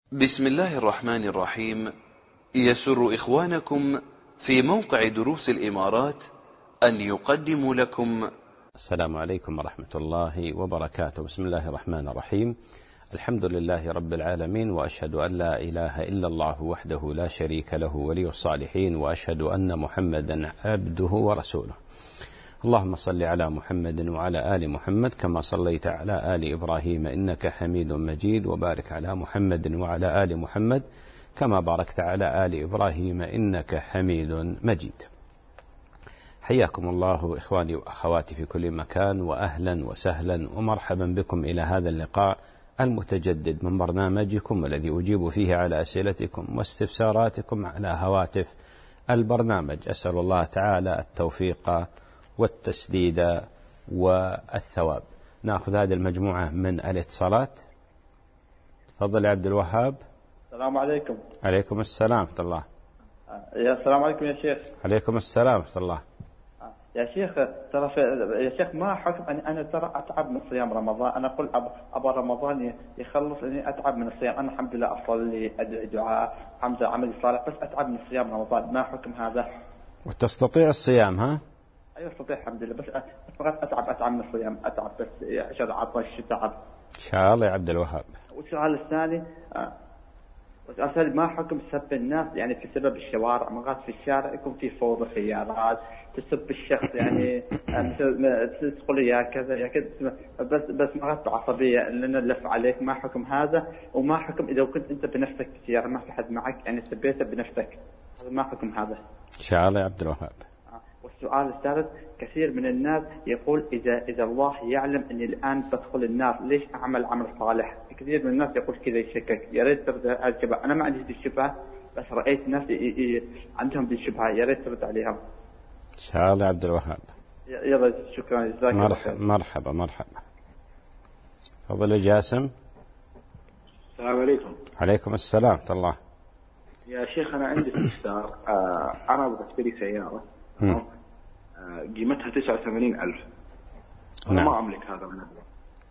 بسم الله الرحمن الرحيم. يسر إخوانكم في موقع دروس الإمارات أن يقدموا لكم السلام عليكم ورحمة الله وبركاته. بسم الله الرحمن الرحيم. الحمد لله رب العالمين، وأشهد أن لا إله إلا الله وحده لا شريك له ولي الصالحين، وأشهد أن محمدا عبده ورسوله. اللهم صل على محمد وعلى آل محمد كما صليت على آل إبراهيم إنك حميد مجيد، وبارك على محمد وعلى آل محمد كما باركت على آل إبراهيم إنك حميد مجيد. حياكم الله إخواني وأخواتي في كل مكان، وأهلا وسهلا ومرحبا بكم إلى هذا اللقاء المتجدد من برنامجكم الذي أجيب فيه على أسئلتكم واستفساراتكم على هواتف البرنامج. أسأل الله تعالى التوفيق والتسديد والثواب. نأخذ هذه المجموعة من الاتصالات. تفضل يا عبد الوهاب. السلام عليكم. عليكم السلام ورحمة الله. السلام عليكم يا شيخ. عليكم السلام ورحمة الله. يا شيخ ترى يا شيخ ما حكم أنا ترى أتعب من صيام رمضان. أنا أقول أبغى رمضان يخلص لأني أتعب من الصيام. أنا الحمد لله أصلي أدعي دعاء الحمد لله عملي صالح، بس أتعب من صيام رمضان. ما حكم هذا؟ وتستطيع الصيام ها؟ أيوة استطيع الحمد لله، بس فقط أتعب من الصيام، أتعب بس عشان عطش تعب. إن شاء الله يا عبد الوهاب. والسؤال الثاني والسؤال ما حكم سب الناس يعني في سبب الشوارع؟ مرات في الشارع يكون في فوضى خيارات، تسب الشخص يعني تقول يا كذا يا كذا، بس مرات بعصبية لأن نلف عليك. ما حكم هذا؟ وما حكم إذا كنت أنت بنفسك في السيارة ما في حد معك يعني سبيته بنفسك، ما حكم هذا؟ إن شاء الله يا عبد الوهاب. والسؤال الثالث، كثير من الناس يقول إذا الله يعلم أني الآن بدخل النار ليش أعمل عمل صالح؟ كثير من الناس يقول كذا يشكك. يا ريت ترد على الشباب. أنا ما عندي هذه الشبهة، بس رأيت ناس عندهم هذه الشبهة، يا ريت ترد عليهم. إن شاء الله يا عبد الوهاب. يلا شكرا جزاك الله خير. مرحبا مرحبا. تفضل يا جاسم. السلام عليكم. عليكم السلام ورحمة الله. يا شيخ أنا عندي استفسار. أنا أبغى أشتري سيارة قيمتها 89,000. أنا ما أملك هذا المبلغ،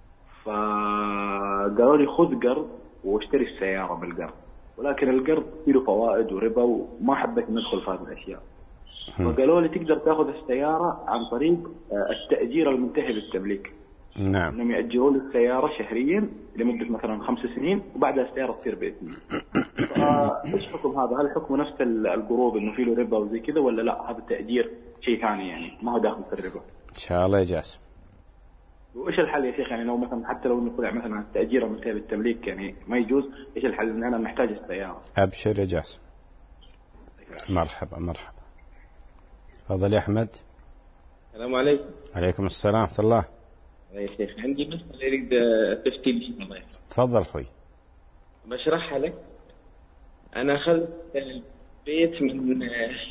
فقالوا لي خذ قرض واشتري السيارة بالقرض، ولكن القرض فيه له فوائد وربا وما حبيت ندخل في هذه الأشياء. فقالوا لي تقدر تأخذ السيارة عن طريق التأجير المنتهي بالتمليك. نعم. إنهم يأجروا لي السيارة شهريا لمدة مثلا 5 سنين، وبعدها السيارة تصير باسمي. إيش حكم هذا؟ هل حكمه نفس القروض إنه فيه له ربا وزي كذا، ولا لا هذا التأجير شيء ثاني يعني ما هو داخل في الربا؟ إن شاء الله يا جاسم. وإيش الحل يا شيخ؟ يعني لو مثلا حتى لو نطلع مثلا التأجير المنتهي بالتمليك يعني ما يجوز، إيش الحل؟ إن أنا محتاج السيارة. أبشر يا جاسم. مرحبا مرحبا. تفضل يا أحمد. السلام عليكم. عليكم السلام ورحمة الله. يا شيخ عندي مسألة أريد تفتي فيها الله يحفظك. تفضل أخوي. بشرحها لك. أنا أخذت بيت من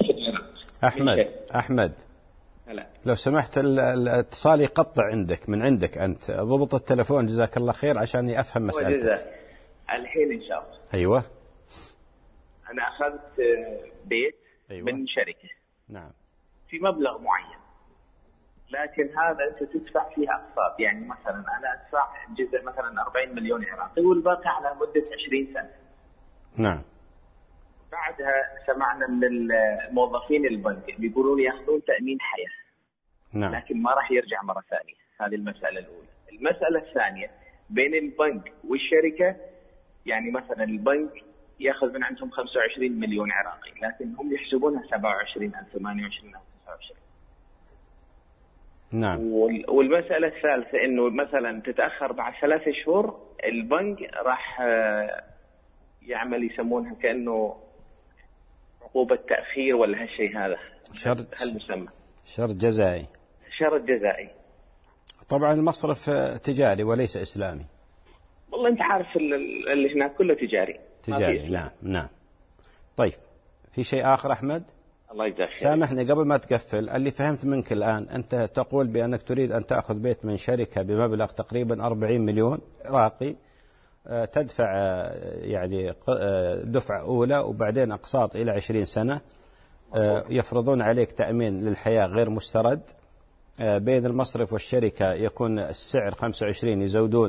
أحمد هلا. لو سمحت الاتصال يقطع عندك من عندك أنت، ضبط التلفون جزاك الله خير عشان أفهم مسألتك. الحين إن شاء الله. أيوة. أنا أخذت بيت أيوة. من شركة. نعم. في مبلغ معين، لكن هذا أنت تدفع فيها أقساط. يعني مثلا أنا أدفع جزء مثلا 40 مليون عراقي والباقي على مدة 20 سنة. نعم. بعدها سمعنا من الموظفين البنك بيقولون ياخذون تأمين حياة. نعم. لكن ما راح يرجع مرة ثانية. هذه المسألة الأولى. المسألة الثانية بين البنك والشركة، يعني مثلا البنك ياخذ من عندهم 25 مليون عراقي، لكن هم يحسبونها 27,000 28,000 29. نعم. والمسألة الثالثة إنه مثلا تتأخر بعد 3 شهور، البنك راح يعمل يسمونها كأنه عقوبة تأخير ولا هالشيء هذا. هل مسمى شرط جزائي. شرط جزائي. طبعا المصرف تجاري وليس إسلامي. والله أنت عارف اللي هناك كله تجاري. نعم نعم. طيب في شيء آخر أحمد؟ الله يجزاك خير. سامحني قبل ما تقفل، اللي فهمت منك الآن أنت تقول بأنك تريد أن تأخذ بيت من شركة بمبلغ تقريبا 40 مليون عراقي، تدفع يعني دفعة أولى وبعدين أقساط إلى 20 سنة، يفرضون عليك تأمين للحياة غير مسترد، بين المصرف والشركة يكون السعر 25 يزودون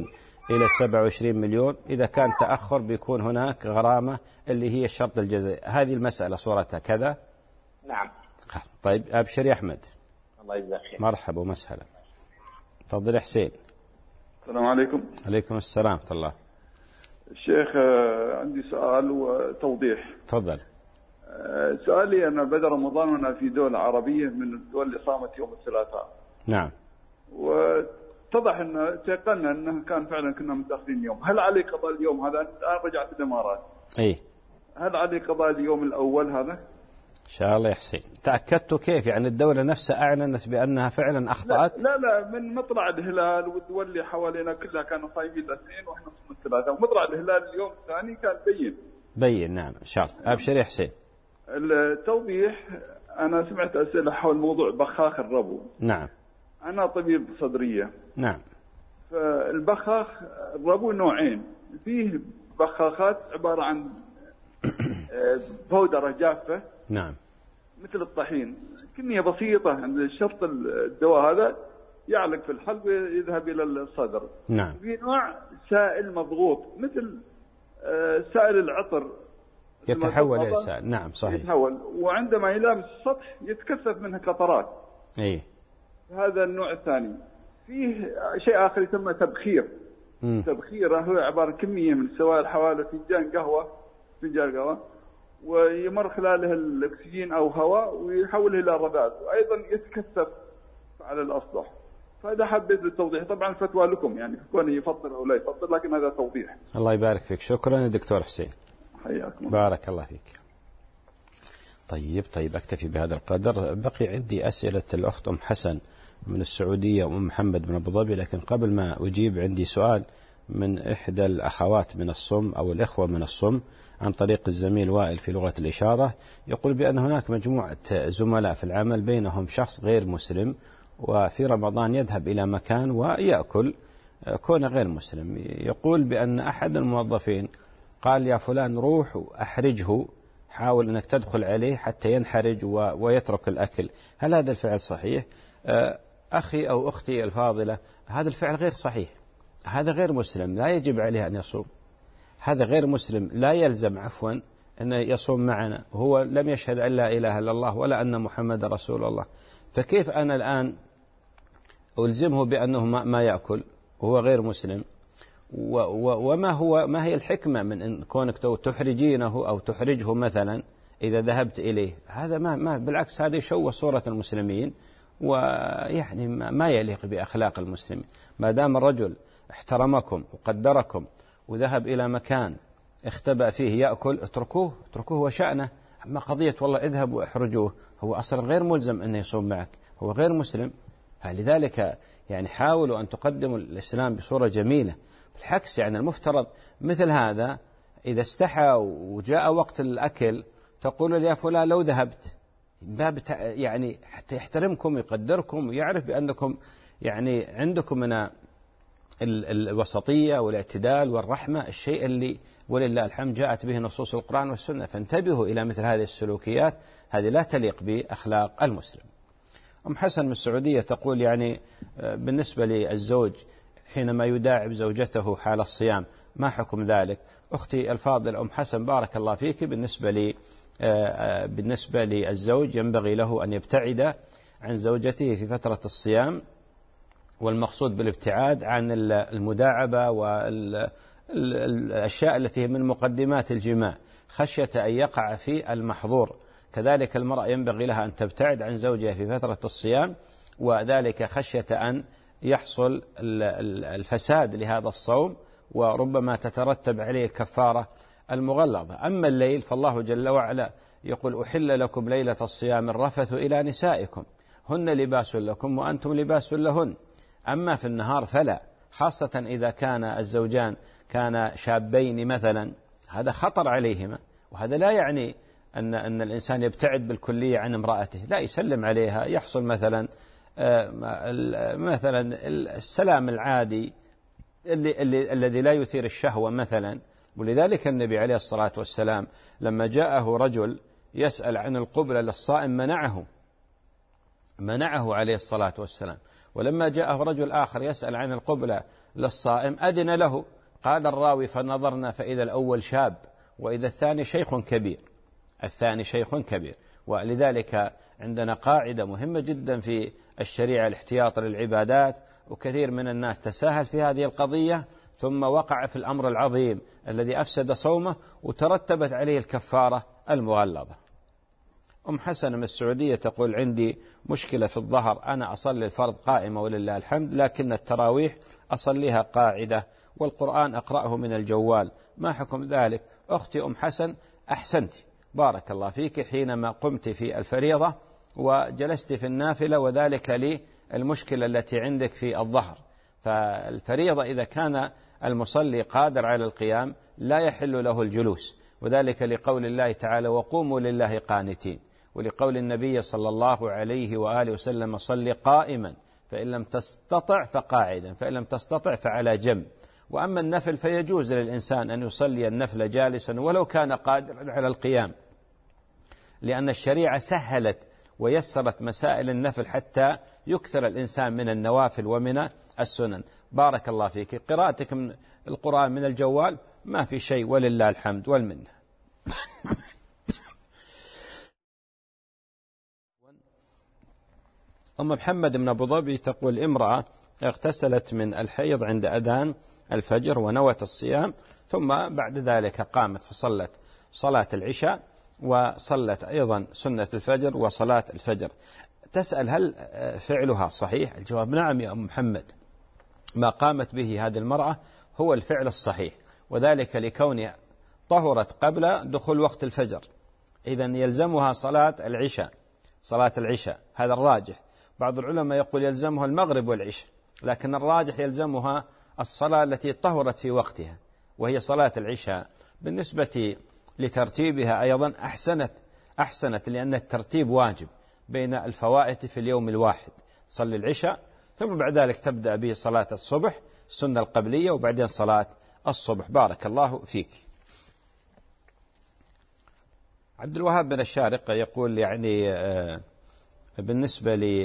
إلى 27 مليون. إذا كان تأخر بيكون هناك غرامة اللي هي الشرط الجزائي. هذه المسألة صورتها كذا. نعم. طيب أبشر يا أحمد. الله يجزاك خير. مرحبا ومسهلا. تفضل يا حسين. السلام عليكم. عليكم السلام ورحمة الله. الشيخ عندي سؤال وتوضيح. تفضل. سؤالي أنا بدأ رمضان وأنا في دولة عربية من الدول اللي صامت يوم الثلاثاء. نعم. واتضح أن تيقنا أنه كان فعلا كنا متأخرين يوم. هل علي قضاء اليوم هذا؟ الآن رجعت الإمارات. إيه. هل علي قضاء اليوم الأول هذا؟ إن شاء الله يا حسين. تأكدتوا كيف؟ يعني الدولة نفسها أعلنت بأنها فعلا أخطأت؟ لا من مطلع الهلال والدول اللي حوالينا كلها كانوا صايمين الاثنين وإحنا صمنا الثلاثاء، ومطلع الهلال اليوم الثاني كان بين. نعم إن شاء الله. أبشر يا حسين. التوضيح، أنا سمعت أسئلة حول موضوع بخاخ الربو. نعم. أنا طبيب صدرية. نعم. فالبخاخ الربو نوعين، فيه بخاخات عبارة عن بودرة جافة. نعم. مثل الطحين، كمية بسيطة. عند شرط الدواء هذا يعلق في الحلق ويذهب إلى الصدر. نعم. في نوع سائل مضغوط مثل سائل العطر، يتحول إلى سائل. نعم صحيح. يتحول، وعندما يلامس السطح يتكثف منها قطرات. إيه. هذا النوع الثاني. فيه شيء آخر يسمى تبخير. تبخير هو عبارة عن كمية من السوائل حوالي فنجان قهوة، ويمر خلاله الأكسجين أو هواء ويحوله إلى رذاذ، وأيضا يتكثف على الأسطح. فهذا حبيت التوضيح. طبعا الفتوى لكم، يعني كونه يفضل أو لا يفضل، لكن هذا توضيح. الله يبارك فيك. شكرا يا دكتور حسين. حياكم. بارك الله فيك. طيب أكتفي بهذا القدر. بقي عندي أسئلة الأخت أم حسن من السعودية وأم محمد من أبو ظبي، لكن قبل ما أجيب عندي سؤال من إحدى الأخوات من الصم أو الإخوة من الصم عن طريق الزميل وائل في لغة الإشارة. يقول بأن هناك مجموعة زملاء في العمل بينهم شخص غير مسلم، وفي رمضان يذهب إلى مكان ويأكل كون غير مسلم. يقول بأن أحد الموظفين قال يا فلان روح أحرجه، حاول أنك تدخل عليه حتى ينحرج ويترك الأكل. هل هذا الفعل صحيح؟ أخي أو أختي الفاضلة، هذا الفعل غير صحيح. هذا غير مسلم، لا يجب عليه أن يصوم. هذا غير مسلم، لا يلزم أن يصوم معنا. هو لم يشهد أن لا إله إلا الله ولا أن محمد رسول الله. فكيف أنا الآن ألزمه بأنه ما يأكل وهو غير مسلم؟ ما هي الحكمة من أن كونك تحرجينه أو تحرجه مثلا إذا ذهبت إليه؟ هذا ما بالعكس، هذا يشوه صورة المسلمين، ويعني ما يليق بأخلاق المسلمين. ما دام الرجل احترمكم وقدركم وذهب إلى مكان اختبأ فيه يأكل، اتركوه وشأنه. أما قضية والله اذهب واحرجوه، هو أصلا غير ملزم أن يصوم معك، هو غير مسلم. فلذلك يعني حاولوا أن تقدموا الإسلام بصورة جميلة. بالعكس يعني المفترض مثل هذا إذا استحى وجاء وقت الأكل تقول يا فلان لو ذهبت، باب يعني حتى يحترمكم ويقدركم ويعرف بأنكم يعني عندكم من الوسطية والاعتدال والرحمة، الشيء اللي ولله الحمد جاءت به نصوص القرآن والسنة. فانتبهوا إلى مثل هذه السلوكيات، هذه لا تليق بأخلاق المسلم. أم حسن من السعودية تقول يعني بالنسبة للزوج حينما يداعب زوجته حال الصيام ما حكم ذلك؟ أختي الفاضل أم حسن بارك الله فيك، بالنسبة للزوج ينبغي له أن يبتعد عن زوجته في فترة الصيام، والمقصود بالابتعاد عن المداعبة والأشياء التي من مقدمات الجماع خشية أن يقع في المحظور. كذلك المرأة ينبغي لها أن تبتعد عن زوجها في فترة الصيام، وذلك خشية أن يحصل الفساد لهذا الصوم، وربما تترتب عليه الكفارة المغلظة. أما الليل فالله جل وعلا يقول أحل لكم ليلة الصيام الرفث إلى نسائكم هن لباس لكم وأنتم لباس لهن. أما في النهار فلا، خاصة إذا كان الزوجان كان شابين مثلا، هذا خطر عليهما. وهذا لا يعني أن الإنسان يبتعد بالكلية عن امرأته، لا، يسلم عليها، يحصل مثلا السلام العادي الذي لا يثير الشهوة مثلا. ولذلك النبي عليه الصلاة والسلام لما جاءه رجل يسأل عن القبلة للصائم منعه، منعه عليه الصلاة والسلام. ولما جاءه رجل آخر يسأل عن القبلة للصائم أذن له. قال الراوي فنظرنا فإذا الأول شاب وإذا الثاني شيخ كبير، الثاني شيخ كبير. ولذلك عندنا قاعدة مهمة جدا في الشريعة الاحتياط للعبادات، وكثير من الناس تساهل في هذه القضية ثم وقع في الأمر العظيم الذي أفسد صومه وترتبت عليه الكفارة المغلظة. أم حسن من السعودية تقول عندي مشكلة في الظهر، أنا أصلي الفرض قائمة ولله الحمد، لكن التراويح أصليها قاعدة والقرآن أقرأه من الجوال، ما حكم ذلك؟ أختي أم حسن أحسنت بارك الله فيك حينما قمت في الفريضة وجلست في النافلة، وذلك للمشكلة التي عندك في الظهر. فالفريضة إذا كان المصلي قادر على القيام لا يحل له الجلوس، وذلك لقول الله تعالى وقوموا لله قانتين، ولقول النبي صلى الله عليه وآله وسلم صل قائما فإن لم تستطع فقاعدا فإن لم تستطع فعلى جنب. وأما النفل فيجوز للإنسان أن يصلي النفل جالسا ولو كان قادرا على القيام، لأن الشريعة سهلت ويسرت مسائل النفل حتى يكثر الإنسان من النوافل ومن السنن. بارك الله فيك. قراءتك من القرآن من الجوال ما في شيء ولله الحمد والمنة. أم محمد من أبو ظبي تقول امرأة اغتسلت من الحيض عند أذان الفجر ونوت الصيام، ثم بعد ذلك قامت فصلت صلاة العشاء وصلت أيضا سنة الفجر وصلاة الفجر. تسأل هل فعلها صحيح؟ الجواب نعم يا أم محمد، ما قامت به هذه المرأة هو الفعل الصحيح، وذلك لكونها طهرت قبل دخول وقت الفجر، إذن يلزمها صلاة العشاء هذا الراجح. بعض العلماء يقول يلزمها المغرب والعشاء، لكن الراجح يلزمها الصلاة التي طهرت في وقتها وهي صلاة العشاء. بالنسبة لترتيبها أيضا أحسنت لأن الترتيب واجب بين الفوائت في اليوم الواحد، صلي العشاء ثم بعد ذلك تبدأ بصلاة الصبح السنة القبلية وبعدين صلاة الصبح. بارك الله فيك. عبد الوهاب بن الشارقة يقول يعني بالنسبة لي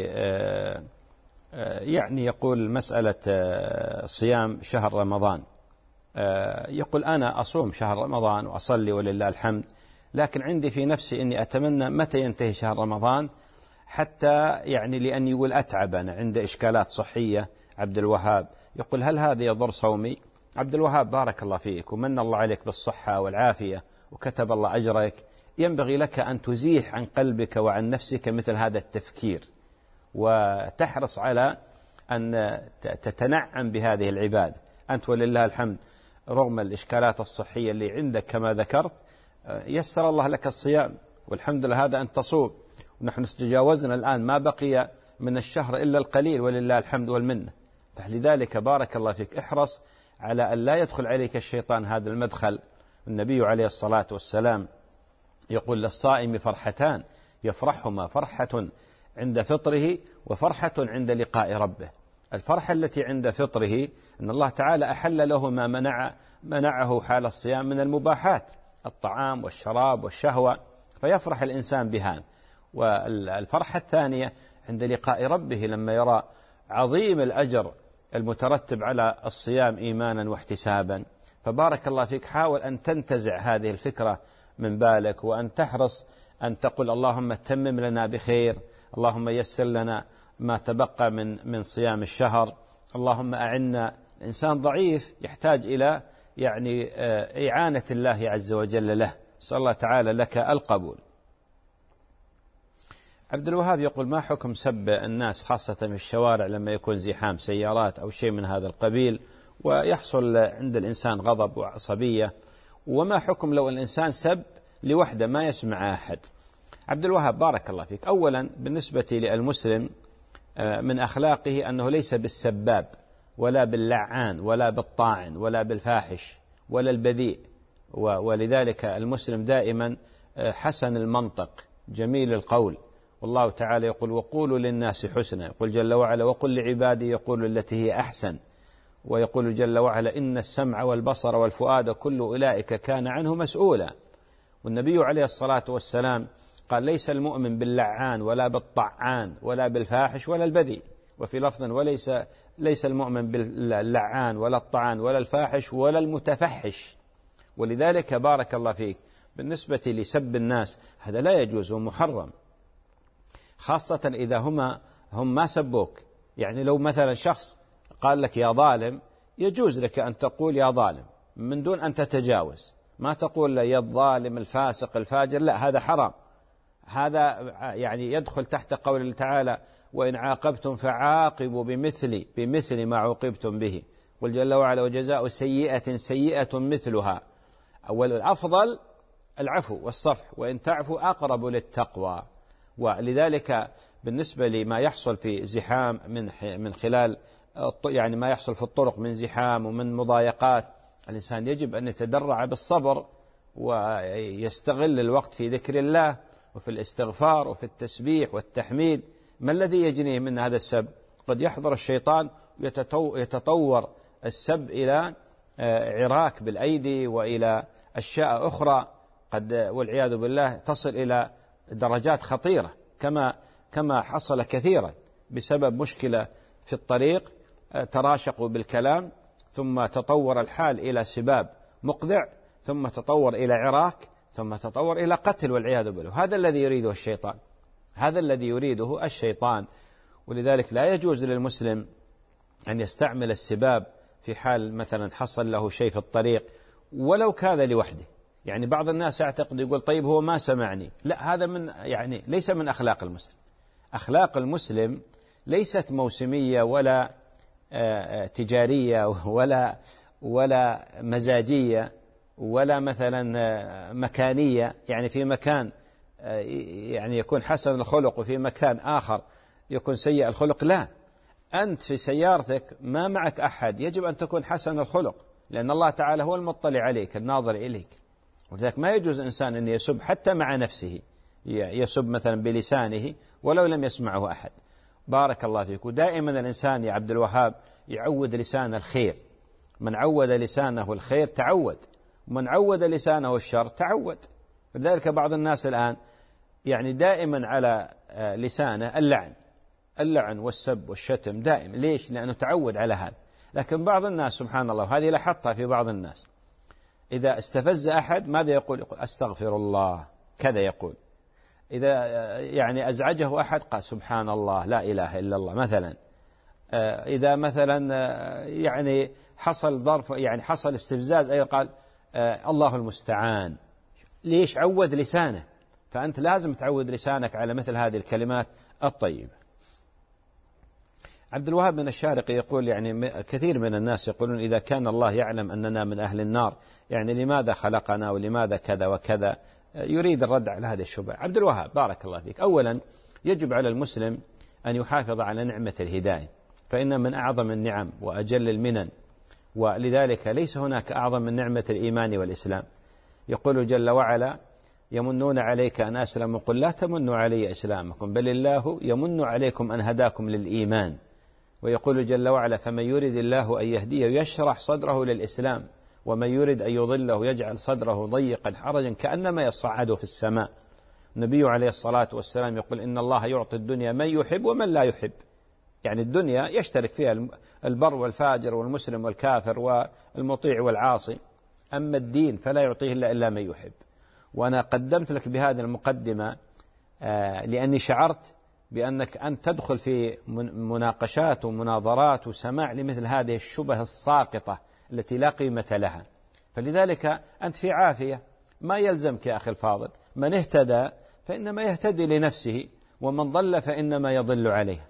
يعني يقول مسألة صيام شهر رمضان، يقول أنا أصوم شهر رمضان وأصلي ولله الحمد، لكن عندي في نفسي أني أتمنى متى ينتهي شهر رمضان حتى يعني لأن يقول أتعب أنا عند إشكالات صحية. عبد الوهاب يقول هل هذا يضر صومي؟ عبد الوهاب بارك الله فيك ومن الله عليك بالصحة والعافية وكتب الله أجرك. ينبغي لك أن تزيح عن قلبك وعن نفسك مثل هذا التفكير، وتحرص على أن تتنعم بهذه العبادة. أنت ولله الحمد رغم الإشكالات الصحية اللي عندك كما ذكرت يسر الله لك الصيام، والحمد لله هذا أن تصوم، ونحن تجاوزنا الآن ما بقي من الشهر إلا القليل ولله الحمد والمنة. فلذلك بارك الله فيك احرص على أن لا يدخل عليك الشيطان هذا المدخل. النبي عليه الصلاة والسلام يقول للصائم فرحتان يفرحهما فرحة عند فطره وفرحة عند لقاء ربه. الفرحة التي عند فطره أن الله تعالى أحل له ما منعه حال الصيام من المباحات، الطعام والشراب والشهوة، فيفرح الإنسان بها. والفرحة الثانية عند لقاء ربه لما يرى عظيم الأجر المترتب على الصيام إيمانا واحتسابا. فبارك الله فيك حاول أن تنتزع هذه الفكرة من بالك، وأن تحرص أن تقول اللهم تمم لنا بخير، اللهم يسر لنا ما تبقى من صيام الشهر، اللهم أعنا. الإنسان ضعيف يحتاج إلى يعني إعانة الله عز وجل له. صلى الله تعالى لك القبول. عبد الوهاب يقول ما حكم سب الناس خاصة في الشوارع لما يكون زحام سيارات أو شيء من هذا القبيل ويحصل عند الإنسان غضب وعصبية، وما حكم لو الإنسان سب لوحده ما يسمع أحد؟ عبد الوهاب بارك الله فيك، أولا بالنسبة للمسلم من أخلاقه أنه ليس بالسباب ولا باللعان ولا بالطاعن ولا بالفاحش ولا البذيء، ولذلك المسلم دائما حسن المنطق جميل القول. والله تعالى يقول وقولوا للناس حسنا، يقول جل وعلا وقل لعبادي يقول التي هي أحسن، ويقول جل وعلا إن السمع والبصر والفؤاد كل أولئك كان عنه مسؤولا. والنبي عليه الصلاة والسلام قال ليس المؤمن باللعان ولا بالطعان ولا بالفاحش ولا البذيء، وفي لفظ ليس المؤمن باللعان ولا الطعان ولا الفاحش ولا المتفحش. ولذلك بارك الله فيك بالنسبة لسب الناس هذا لا يجوز ومحرم، خاصة إذا هم ما سبوك. يعني لو مثلا شخص قال لك يا ظالم يجوز لك أن تقول يا ظالم من دون أن تتجاوز، ما تقول يا الظالم الفاسق الفاجر، لا، هذا حرام. هذا يعني يدخل تحت قول الله تعالى وإن عاقبتم فعاقبوا بمثل ما عوقبتم به، قل جل وعلا وجزاء سيئة سيئة مثلها. أول الأفضل العفو والصفح، وإن تعفو أقرب للتقوى. ولذلك بالنسبة لما يحصل في زحام من خلال يعني ما يحصل في الطرق من زحام ومن مضايقات، الإنسان يجب أن يتدرع بالصبر ويستغل الوقت في ذكر الله وفي الاستغفار وفي التسبيح والتحميد. ما الذي يجنيه من هذا السب؟ قد يحضر الشيطان يتطور السب إلى عراك بالأيدي وإلى أشياء أخرى قد والعياذ بالله تصل إلى درجات خطيرة، كما حصل كثيرا بسبب مشكلة في الطريق، تراشقوا بالكلام ثم تطور الحال إلى سباب مقذع، ثم تطور إلى عراك، ثم تطور إلى قتل والعياذ بالله. هذا الذي يريده الشيطان، هذا الذي يريده الشيطان. ولذلك لا يجوز للمسلم أن يستعمل السباب في حال مثلا حصل له شيء في الطريق ولو كان لوحده. يعني بعض الناس يعتقد يقول طيب هو ما سمعني، لا، هذا ليس من أخلاق المسلم. أخلاق المسلم ليست موسمية ولا تجارية ولا مزاجية ولا مثلا مكانية، يعني في مكان يعني يكون حسن الخلق وفي مكان آخر يكون سيء الخلق. لا، أنت في سيارتك ما معك أحد يجب أن تكون حسن الخلق، لأن الله تعالى هو المطلع عليك الناظر إليك. ولذلك ما يجوز إنسان أن يسب حتى مع نفسه، يسب مثلا بلسانه ولو لم يسمعه أحد. بارك الله فيك. ودائما الإنسان يا عبد الوهاب يعود لسان الخير، من عود لسانه الخير تعود، ومن عود لسانه الشر تعود. لذلك بعض الناس الآن يعني دائما على لسانه اللعن والسب والشتم دائما. ليش؟ لأنه تعود على هذا. لكن بعض الناس سبحان الله، هذه لاحظتها في بعض الناس، إذا استفز أحد ماذا يقول أستغفر الله، كذا يقول. إذا يعني أزعجه أحد قال سبحان الله لا إله إلا الله مثلا. إذا مثلا يعني حصل ظرف، يعني حصل استفزاز، أي قال الله المستعان. ليش؟ عود لسانه. فأنت لازم تعود لسانك على مثل هذه الكلمات الطيبة. عبد الوهاب بن الشارقي يقول يعني كثير من الناس يقولون إذا كان الله يعلم أننا من أهل النار يعني لماذا خلقنا ولماذا كذا وكذا، يريد الرد على هذه الشبهة. عبد الوهاب بارك الله فيك، أولا يجب على المسلم أن يحافظ على نعمة الهداية، فإن من أعظم النعم وأجل المنن، ولذلك ليس هناك أعظم من نعمة الإيمان والإسلام. يقول جل وعلا يمنون عليك أن أسلموا قل لا تمنوا علي إسلامكم بل الله يمن عليكم أن هداكم للإيمان. ويقول جل وعلا فمن يرد الله أن يهديه يشرح صدره للإسلام ومن يرد أن يضله يجعل صدره ضيقا حرجا كأنما يصعد في السماء. النبي عليه الصلاة والسلام يقول إن الله يعطي الدنيا من يحب ومن لا يحب، يعني الدنيا يشترك فيها البر والفاجر والمسلم والكافر والمطيع والعاصي، أما الدين فلا يعطيه إلا من يحب. وأنا قدمت لك بهذه المقدمة لأني شعرت بأنك أنت تدخل في مناقشات ومناظرات وسماع لمثل هذه الشبه الساقطة التي لا قيمة لها. فلذلك أنت في عافية، ما يلزمك يا أخي الفاضل. من اهتدى فإنما يهتدي لنفسه، ومن ضل فإنما يضل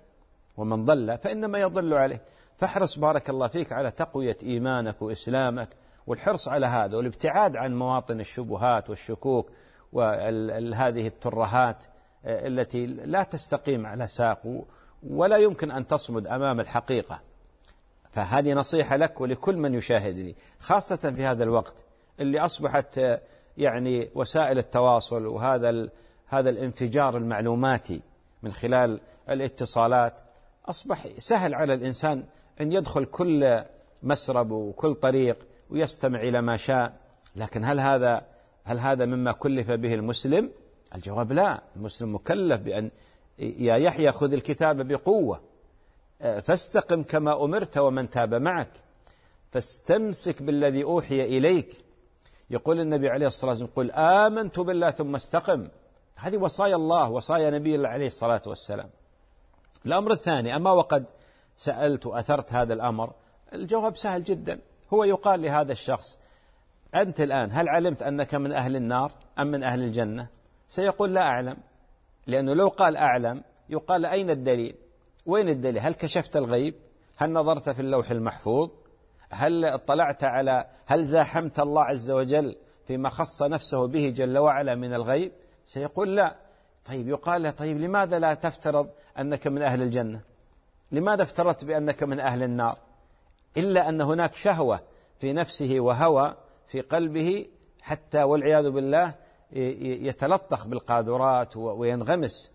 عليه. فاحرص بارك الله فيك على تقوية إيمانك وإسلامك، والحرص على هذا، والابتعاد عن مواطن الشبهات والشكوك وهذه الترهات التي لا تستقيم على ساق ولا يمكن أن تصمد أمام الحقيقة. فهذه نصيحة لك ولكل من يشاهدني، خاصة في هذا الوقت اللي أصبحت يعني وسائل التواصل وهذا الانفجار المعلوماتي من خلال الاتصالات أصبح سهل على الإنسان أن يدخل كل مسرب وكل طريق ويستمع إلى ما شاء. لكن هل هذا مما كلف به المسلم؟ الجواب لا، المسلم مكلف بأن يا يحيى خذ الكتاب بقوة فاستقم كما أمرت ومن تاب معك فاستمسك بالذي أوحي إليك. يقول النبي عليه الصلاة والسلام قل آمنت بالله ثم استقم. هذه وصايا الله، وصايا نبي الله عليه الصلاة والسلام. الأمر الثاني، أما وقد سألت وأثرت هذا الأمر، الجواب سهل جدا. هو يقال لهذا الشخص أنت الآن هل علمت أنك من أهل النار أم من أهل الجنة؟ سيقول لا أعلم، لأنه لو قال أعلم يقال أين الدليل؟ وين الدليل؟ هل كشفت الغيب؟ هل نظرت في اللوح المحفوظ؟ هل اطلعت هل زاحمت الله عز وجل فيما خص نفسه به جل وعلا من الغيب؟ سيقول لا. طيب يقال له طيب لماذا لا تفترض أنك من أهل الجنة؟ لماذا افترضت بأنك من أهل النار؟ إلا أن هناك شهوة في نفسه وهوى في قلبه حتى والعياذ بالله يتلطخ بالقاذورات وينغمس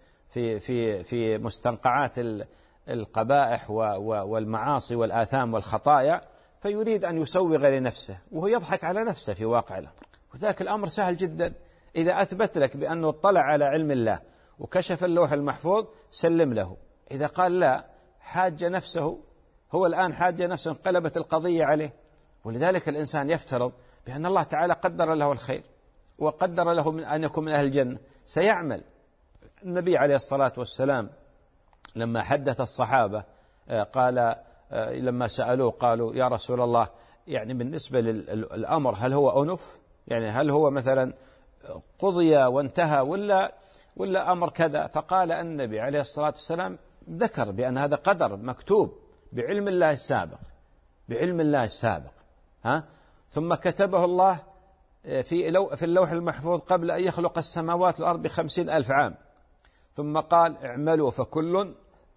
في مستنقعات القبائح والمعاصي والآثام والخطايا، فيريد أن يسوغ لنفسه وهو يضحك على نفسه في واقع الأمر. وذاك الأمر سهل جدا، إذا أثبت لك بأنه اطلع على علم الله وكشف اللوح المحفوظ سلم له. إذا قال لا حاج نفسه، هو الآن حاج نفسه، انقلبت القضية عليه. ولذلك الإنسان يفترض بأن الله تعالى قدر له الخير وقدر له من أن يكون من أهل الجنة، سيعمل. النبي عليه الصلاة والسلام لما حدث الصحابة قال لما سألوه قالوا يا رسول الله يعني بالنسبة للأمر هل هو أنف؟ يعني هل هو مثلا قضي وانتهى ولا أمر كذا؟ فقال النبي عليه الصلاة والسلام ذكر بأن هذا قدر مكتوب بعلم الله السابق، بعلم الله السابق. ثم كتبه الله في اللوح المحفوظ قبل أن يخلق السماوات والأرض ب50,000 عام. ثم قال اعملوا فكل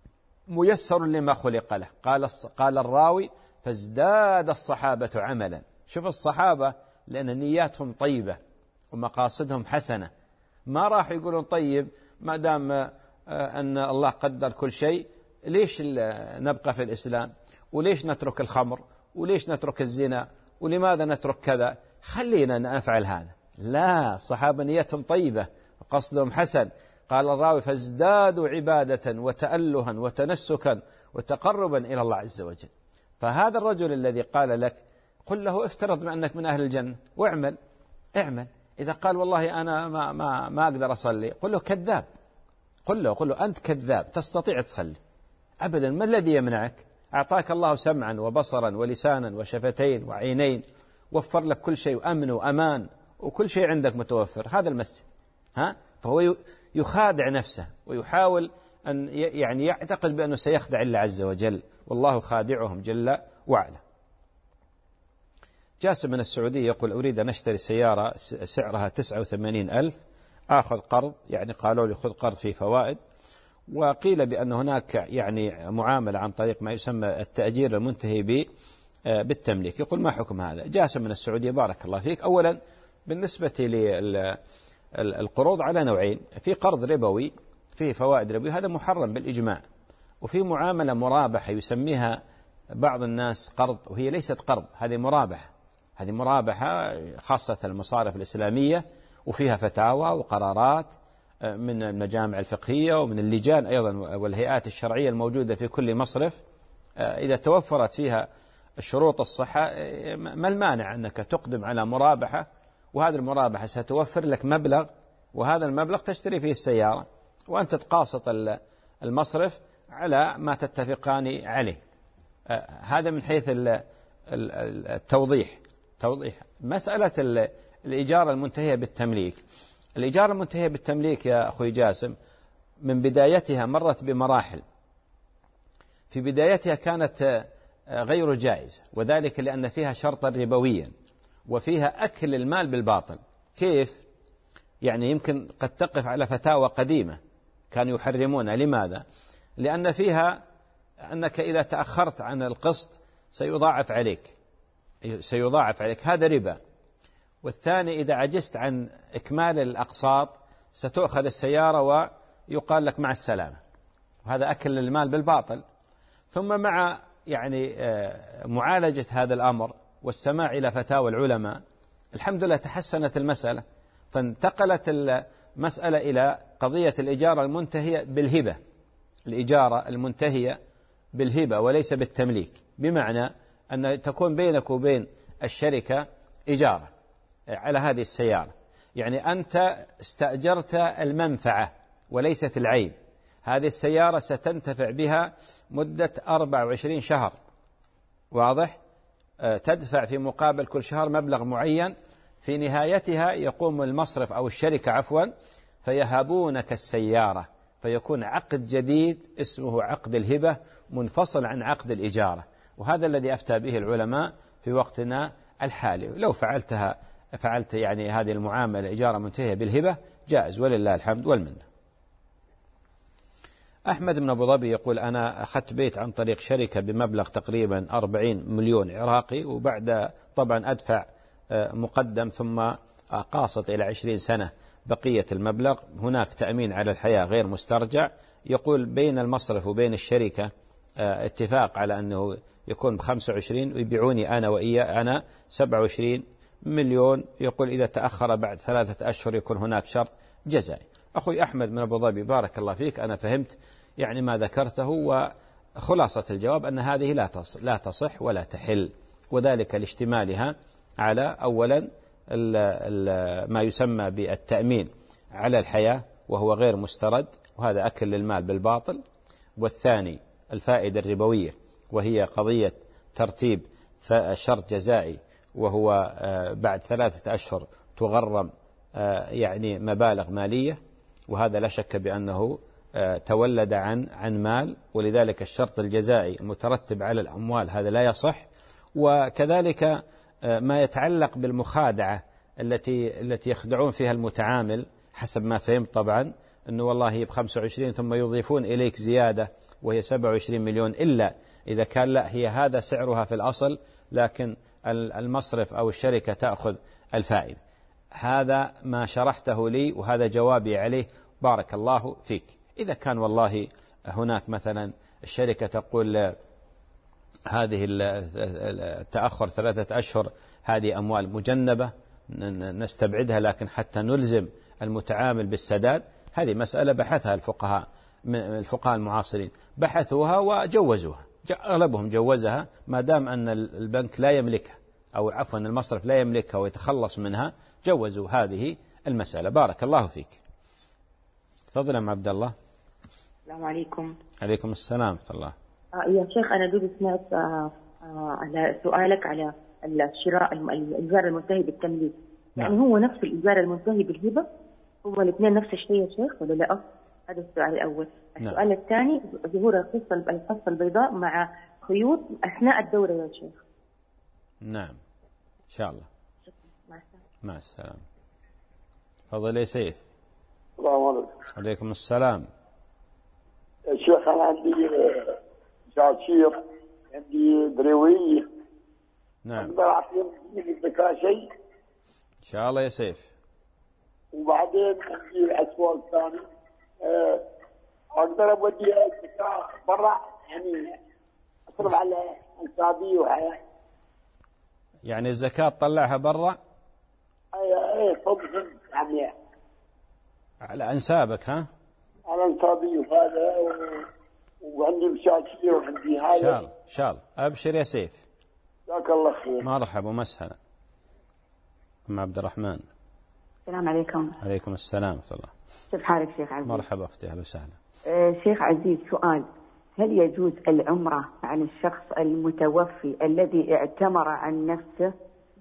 ميسر لما خلق له. قال الراوي فازداد الصحابة عملا. شوف الصحابة لأن نياتهم طيبة ومقاصدهم حسنة، ما راح يقولون طيب ما دام أن الله قدر كل شيء ليش نبقى في الإسلام، وليش نترك الخمر، وليش نترك الزنا، ولماذا نترك كذا، خلينا نفعل هذا. لا، الصحابة نيتهم طيبة وقصدهم حسن. قال الراوي فازدادوا عبادة وتألها وتنسكا وتقربا إلى الله عز وجل. فهذا الرجل الذي قال لك قل له افترض بأنك من أهل الجنة واعمل، اعمل. إذا قال والله أنا ما أقدر أصلي، قل له كذاب، قل له أنت كذاب، تستطيع تصلي أبدا، ما الذي يمنعك؟ أعطاك الله سمعا وبصرا ولسانا وشفتين وعينين، وفر لك كل شيء وأمن وأمان وكل شيء عندك متوفر، هذا المسجد. فهو يخادع نفسه ويحاول أن يعني يعتقد بأنه سيخدع الله عز وجل، والله خادعهم جل وعلا. جاسم من السعودية يقول أريد أن أشتري سيارة سعرها 89,000، آخذ قرض، يعني قالوا لي خذ قرض فيه فوائد، وقيل بأن هناك يعني معاملة عن طريق ما يسمى التأجير المنتهي بالتمليك. يقول ما حكم هذا؟ جاسم من السعودية بارك الله فيك. أولا بالنسبة للقروض على نوعين، في قرض ربوي فيه فوائد ربوية، هذا محرم بالإجماع، وفي معاملة مرابحة يسميها بعض الناس قرض وهي ليست قرض، هذه مرابحة، هذه مرابحة خاصة المصارف الإسلامية، وفيها فتاوى وقرارات من المجامع الفقهية ومن اللجان أيضا والهيئات الشرعية الموجودة في كل مصرف. إذا توفرت فيها شروط الصحة ما المانع أنك تقدم على مرابحة، وهذه المرابحة ستوفر لك مبلغ، وهذا المبلغ تشتري فيه السيارة، وأنت تقاسط المصرف على ما تتفقان عليه. هذا من حيث التوضيح. مسألة الإجارة المنتهية بالتمليك، الإجارة المنتهية بالتمليك يا أخوي جاسم من بدايتها مرت بمراحل. في بدايتها كانت غير جائزة، وذلك لأن فيها شرطا ربويا وفيها أكل المال بالباطل. كيف؟ يعني يمكن قد تقف على فتاوى قديمة كانوا يحرمون. لماذا؟ لأن فيها أنك إذا تأخرت عن القسط سيضاعف عليك، هذا ربا. والثاني إذا عجزت عن إكمال الأقساط ستؤخذ السيارة ويقال لك مع السلامة، وهذا أكل المال بالباطل. ثم مع يعني معالجة هذا الأمر والسماع إلى فتاوى العلماء الحمد لله تحسنت المسألة، فانتقلت المسألة إلى قضية الإجارة المنتهية بالهبة، الإجارة المنتهية بالهبة وليس بالتمليك، بمعنى أن تكون بينك وبين الشركة إجارة على هذه السيارة، يعني أنت استأجرت المنفعة وليست العين. هذه السيارة ستنتفع بها مدة 24 شهر، واضح؟ تدفع في مقابل كل شهر مبلغ معين، في نهايتها يقوم المصرف أو الشركة عفوا فيهبونك السيارة، فيكون عقد جديد اسمه عقد الهبة منفصل عن عقد الإجارة. وهذا الذي أفتى به العلماء في وقتنا الحالي. لو فعلت يعني هذه المعاملة إجارة منتهية بالهبة جائز، ولله الحمد والمنة. أحمد بن أبو ظبي يقول أنا أخذت بيت عن طريق شركة بمبلغ تقريبا 40 مليون عراقي، وبعد طبعا أدفع مقدم ثم قاصط إلى 20 سنة بقية المبلغ. هناك تأمين على الحياة غير مسترجع. يقول بين المصرف وبين الشركة اتفاق على أنه يكون ب25 ويبيعوني أنا 27 مليون. يقول إذا تأخر بعد 3 أشهر يكون هناك شرط جزائي. أخوي أحمد من أبو ظبي بارك الله فيك، أنا فهمت يعني ما ذكرته، وخلاصة الجواب أن هذه لا تصح ولا تحل، وذلك لاشتمالها على أولا ما يسمى بالتأمين على الحياة وهو غير مسترد، وهذا أكل للمال بالباطل. والثاني الفائدة الربوية، وهي قضية ترتيب شرط جزائي، وهو بعد 3 أشهر تغرم يعني مبالغ مالية، وهذا لا شك بأنه تولد عن مال، ولذلك الشرط الجزائي المترتب على الأموال هذا لا يصح. وكذلك ما يتعلق بالمخادعة التي يخدعون فيها المتعامل، حسب ما فهمت طبعا أنه والله هي ب25 ثم يضيفون إليك زيادة وهي 27 مليون، إلا إذا كان لا هي هذا سعرها في الأصل، لكن المصرف أو الشركة تأخذ الفائدة. هذا ما شرحته لي وهذا جوابي عليه، بارك الله فيك. إذا كان والله هناك مثلا الشركة تقول هذه التأخر 3 أشهر هذه أموال مجنبة نستبعدها، لكن حتى نلزم المتعامل بالسداد، هذه مسألة بحثها الفقهاء المعاصرين، بحثوها وجوزوها، أغلبهم جوزها ما دام أن البنك لا يملكها، أو عفوا المصرف لا يملكها ويتخلص منها، جوزوا هذه المسألة. بارك الله فيك. تفضل يا عبد الله. السلام عليكم. عليكم السلام ورحمة الله. يا شيخ أنا دوب سمعت على سؤالك على الشراء الإيجار المنتهي بالتمليك. يعني هو نفس الإيجار المنتهي بالهبة، هو الاثنين نفس الشيء يا شيخ ولا لا؟ هذا السؤال الأول. السؤال الثاني ظهور القصة البيضاء مع خيوط أثناء الدورة يا شيخ. نعم إن شاء الله. مع السلامة. تفضل يا سيف. السلام عليكم. عليكم السلام. يا شيخ أنا عندي شاشير، عندي دروية. نعم. أقدر أعطيهم من الزكاة شيء؟ إن شاء الله يا سيف. وبعدين عندي أسؤال ثاني، أقدر أودي الزكاة برا، يعني أصرف على أنسابي وحياة. يعني الزكاة تطلعها برا؟ أي صدق يعني على أنسابك ها؟ على أنسابي وهذا، وعندي مشاكل وعندي هذا. إن شاء الله أبشر يا سيف. جزاك الله خير. مرحبا ومسهلا. أم عبد الرحمن. السلام عليكم. عليكم السلام ورحمة الله. كيف حالك شيخ عزيز؟ مرحبا أختي، أهلا وسهلا. شيخ عزيز، سؤال: هل يجوز العمرة عن الشخص المتوفي الذي اعتمر عن نفسه؟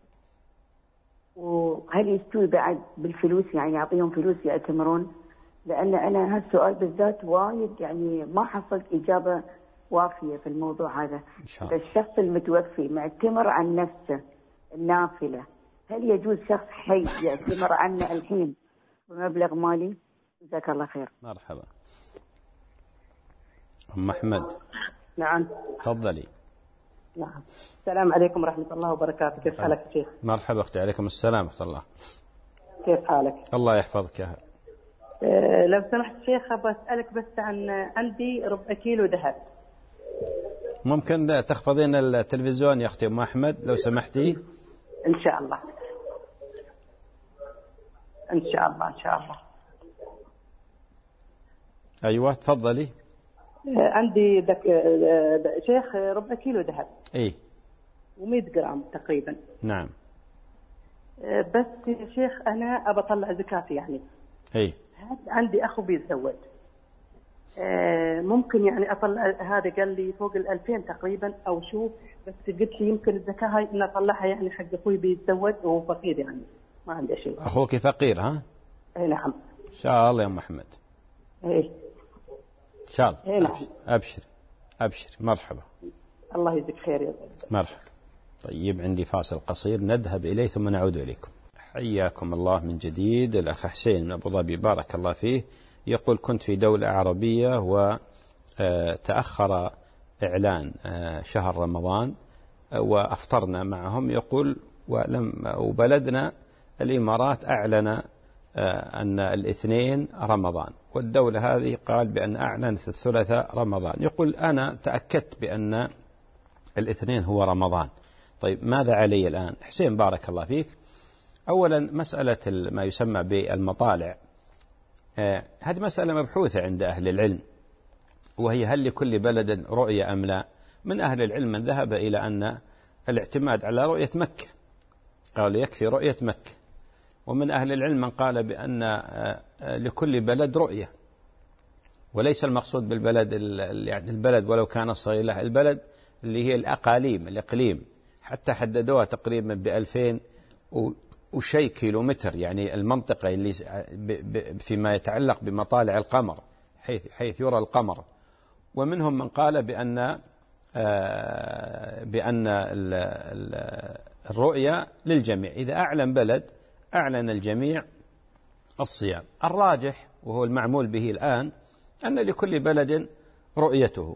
وهل يستوي بعد بالفلوس، يعني يعطيهم فلوس يعتمرون؟ لأن أنا هالسؤال بالذات وايد يعني ما حصلت إجابة وافية في الموضوع هذا. الشخص المتوفي معتمر عن نفسه النافلة، هل يجوز شخص حي يعتمر عنه الحين بمبلغ مالي؟ جزاك الله خير. مرحبا. أم أحمد. نعم. تفضلي. نعم. السلام عليكم ورحمة الله وبركاته. كيف حالك يا شيخ؟ مرحبا أختي. عليكم السلام ورحمة الله. كيف حالك؟ الله يحفظك يا لو سمحت شيخ أبغى أسألك بس عن عندي 4 كيلو ذهب. ممكن تخفضين التلفزيون يا أختي أم أحمد لو سمحتي؟ إن شاء الله. إن شاء الله إن شاء الله. أيوة تفضلي. عندي شيخ ربع كيلو ذهب. إيه. و100 جرام تقريبا. نعم. بس يا شيخ أنا أبى أطلع زكاتي يعني. إيه. عندي أخو بيتزوج. ممكن يعني أطلع هذا قال لي فوق 2000 تقريبا أو شو، بس قلت لي يمكن الزكاة هاي إن أطلعها يعني حق أخوي بيتزوج وهو فقير يعني ما عنده شيء. أخوك فقير ها؟ إيه نعم. إن شاء الله يا أم محمد. إيه. إن شاء الله. إيه نعم. أبشر أبشر مرحبا. الله يجزيك خير يا مرحبا. طيب عندي فاصل قصير نذهب إليه ثم نعود إليكم. حياكم الله من جديد. الأخ حسين من أبو ظبي بارك الله فيه يقول كنت في دولة عربية وتأخر إعلان شهر رمضان وأفطرنا معهم، يقول وبلدنا الإمارات أعلن أن الاثنين رمضان، والدولة هذه قال بأن أعلنت الثلاثاء رمضان. يقول أنا تأكدت بأن الاثنين هو رمضان. طيب ماذا علي الآن؟ حسين بارك الله فيك، أولا مسألة ما يسمى بالمطالع هذه مسألة مبحوثة عند أهل العلم، وهي هل لكل بلد رؤية أم لا؟ من أهل العلم من ذهب إلى أن الاعتماد على رؤية مكة، قال يكفي رؤية مكة، ومن أهل العلم من قال بأن لكل بلد رؤية، وليس المقصود بالبلد يعني البلد ولو كان صغير، البلد اللي هي الأقاليم الإقليم، حتى حددوها تقريبا ب2000 وشيء كيلومتر، يعني المنطقة اللي فيما يتعلق بمطالع القمر حيث يرى القمر. ومنهم من قال بأن الرؤية للجميع، إذا أعلن بلد أعلن الجميع الصيام. الراجح وهو المعمول به الآن أن لكل بلد رؤيته،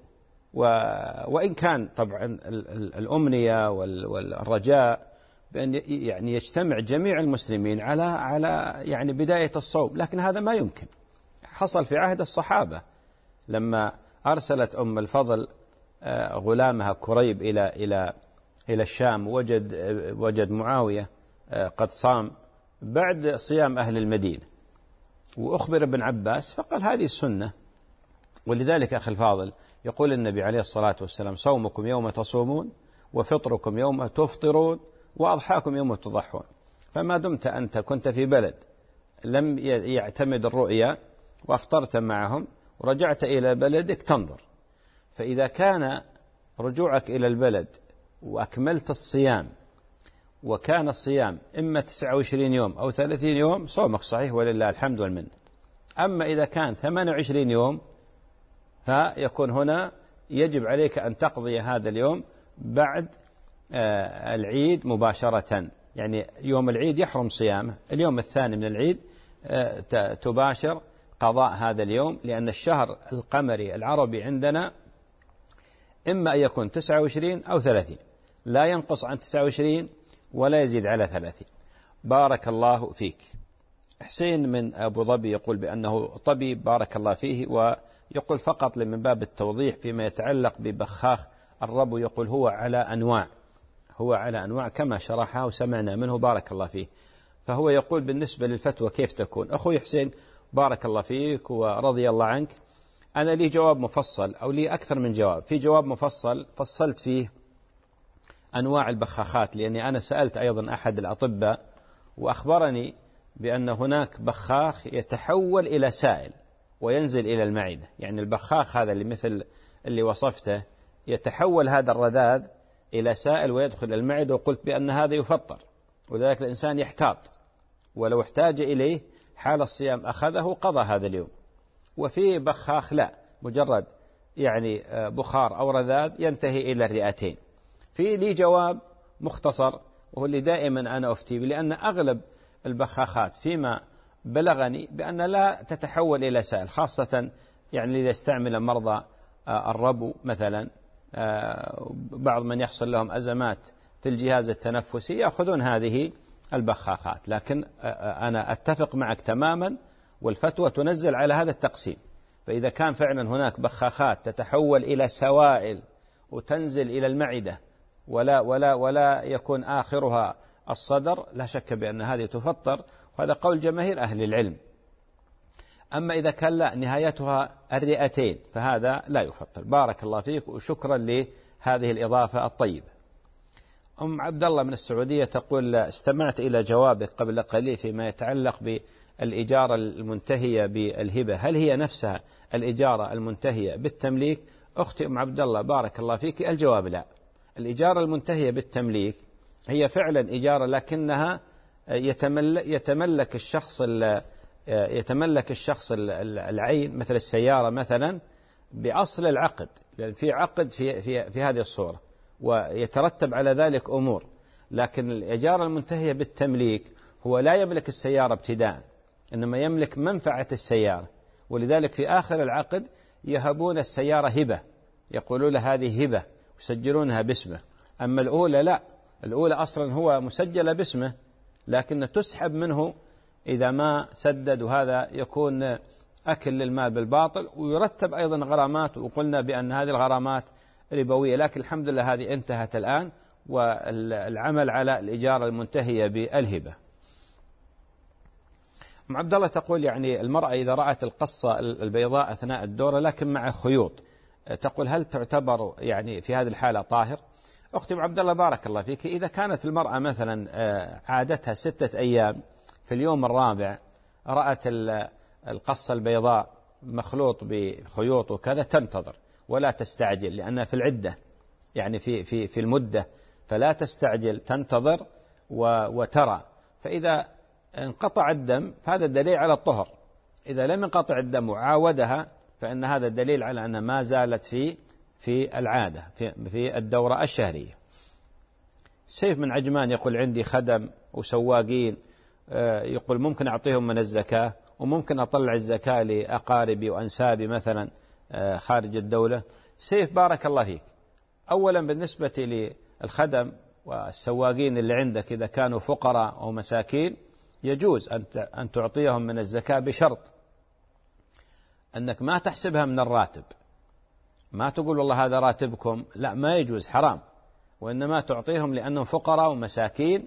وإن كان طبعا الأمنية والرجاء بأن يعني يجتمع جميع المسلمين على يعني بداية الصوم، لكن هذا ما يمكن. حصل في عهد الصحابة لما أرسلت أم الفضل غلامها كريب إلى الشام، وجد معاوية قد صام بعد صيام أهل المدينة، وأخبر ابن عباس فقال هذه السنة. ولذلك أخي الفاضل يقول النبي عليه الصلاة والسلام صومكم يوم تصومون وفطركم يوم تفطرون وأضحاكم يوم تضحون. فما دمت أنت كنت في بلد لم يعتمد الرؤيا وأفطرت معهم ورجعت إلى بلدك تنظر، فإذا كان رجوعك إلى البلد وأكملت الصيام وكان الصيام إما 29 يوم أو 30 يوم صومك صحيح ولله الحمد والمنة. أما إذا كان 28 يوم فيكون هنا يجب عليك أن تقضي هذا اليوم بعد العيد مباشرة، يعني يوم العيد يحرم صيامه، اليوم الثاني من العيد تباشر قضاء هذا اليوم، لأن الشهر القمري العربي عندنا إما أن يكون 29 أو 30، لا ينقص عن 29 ولا يزيد على 30. بارك الله فيك. حسين من أبو ظبي يقول بأنه طبيب بارك الله فيه، ويقول فقط من باب التوضيح فيما يتعلق ببخاخ الربو، يقول هو على أنواع كما شرحها وسمعنا منه بارك الله فيه. فهو يقول بالنسبة للفتوى كيف تكون؟ أخوي حسين بارك الله فيك ورضي الله عنك، أنا لي جواب مفصل أو لي أكثر من جواب. في جواب مفصل فصلت فيه أنواع البخاخات، لأني أنا سألت أيضا أحد الأطباء وأخبرني بأن هناك بخاخ يتحول إلى سائل وينزل إلى المعدة، يعني البخاخ هذا اللي مثل اللي وصفته يتحول هذا الرذاذ إلى سائل ويدخل المعدة، وقلت بأن هذا يفطر، ولذلك الإنسان يحتاط، ولو احتاج إليه حال الصيام أخذه قضى هذا اليوم. وفي بخاخ لا، مجرد يعني بخار أو رذاذ ينتهي إلى الرئتين. في لي جواب مختصر وهو اللي دائما أنا أفتي به، لأن أغلب البخاخات فيما بلغني بأن لا تتحول إلى سائل، خاصة يعني إذا استعمل مرضى الربو مثلا، بعض من يحصل لهم أزمات في الجهاز التنفسي يأخذون هذه البخاخات. لكن أنا أتفق معك تماما، والفتوى تنزل على هذا التقسيم. فإذا كان فعلا هناك بخاخات تتحول إلى سوائل وتنزل إلى المعدة ولا يكون آخرها الصدر، لا شك بأن هذه تفطر، وهذا قول جماهير أهل العلم. أما إذا كان لا نهايتها الرئتين فهذا لا يفطر. بارك الله فيك وشكرا لهذه الإضافة الطيبة. أم عبد الله من السعودية تقول استمعت إلى جوابك قبل قليل فيما يتعلق بالإجارة المنتهية بالهبة، هل هي نفسها الإجارة المنتهية بالتمليك؟ أختي أم عبد الله بارك الله فيك، الجواب لا. الإجارة المنتهية بالتمليك هي فعلا إجارة لكنها يتملك الشخص العين مثل السيارة مثلا بأصل العقد، لأن في عقد في هذه الصورة ويترتب على ذلك أمور. لكن الإجارة المنتهية بالتمليك هو لا يملك السيارة ابتداء، إنما يملك منفعة السيارة، ولذلك في آخر العقد يهبون السيارة هبة، يقولون له هذه هبة يسجلونها باسمه. أما الأولى لا، الأولى أصلا هو مسجل باسمه لكن تسحب منه إذا ما سدد، وهذا يكون أكل للمال بالباطل، ويرتب أيضا غرامات، وقلنا بأن هذه الغرامات ربوية. لكن الحمد لله هذه انتهت الآن، والعمل على الإجارة المنتهية بالهبة. أم عبد الله تقول يعني المرأة إذا رأت القصة البيضاء أثناء الدورة لكن مع خيوط، تقول هل تعتبر يعني في هذه الحالة طاهر؟ أختي أم عبد الله بارك الله فيك، إذا كانت المرأة مثلا عادتها 6 أيام، في اليوم الرابع رأت القصة البيضاء مخلوط بخيوط وكذا تنتظر ولا تستعجل، لأنها في العدة يعني في المدة، فلا تستعجل، تنتظر وترى. فإذا انقطع الدم فهذا دليل على الطهر. إذا لم ينقطع الدم وعاودها فإن هذا دليل على أن ما زالت في العادة في الدورة الشهرية. سيف من عجمان يقول عندي خدم وسواقين، يقول ممكن أعطيهم من الزكاة وممكن أطلع الزكاة لأقاربي وأنسابي مثلا خارج الدولة. سيف بارك الله فيك، أولا بالنسبة للخدم والسواقين اللي عندك إذا كانوا فقراء أو مساكين يجوز أن تعطيهم من الزكاة بشرط أنك ما تحسبها من الراتب، ما تقول والله هذا راتبكم، لا ما يجوز، حرام، وإنما تعطيهم لأنهم فقراء ومساكين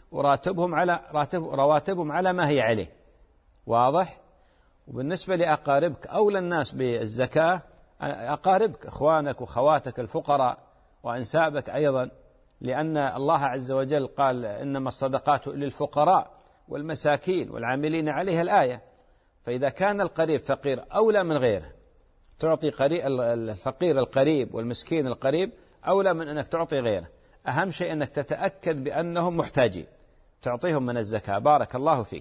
رواتبهم على ما هي عليه، واضح؟ وبالنسبة لأقاربك أولى الناس بالزكاة أقاربك، إخوانك وخواتك الفقراء وأنسابك أيضا، لأن الله عز وجل قال إنما الصدقات للفقراء والمساكين والعاملين عليها الآية. فإذا كان القريب فقير أولى من غيره، تعطي الفقير القريب والمسكين القريب أولى من أنك تعطي غيره. أهم شيء أنك تتأكد بأنهم محتاجين، تعطيهم من الزكاة. بارك الله فيك.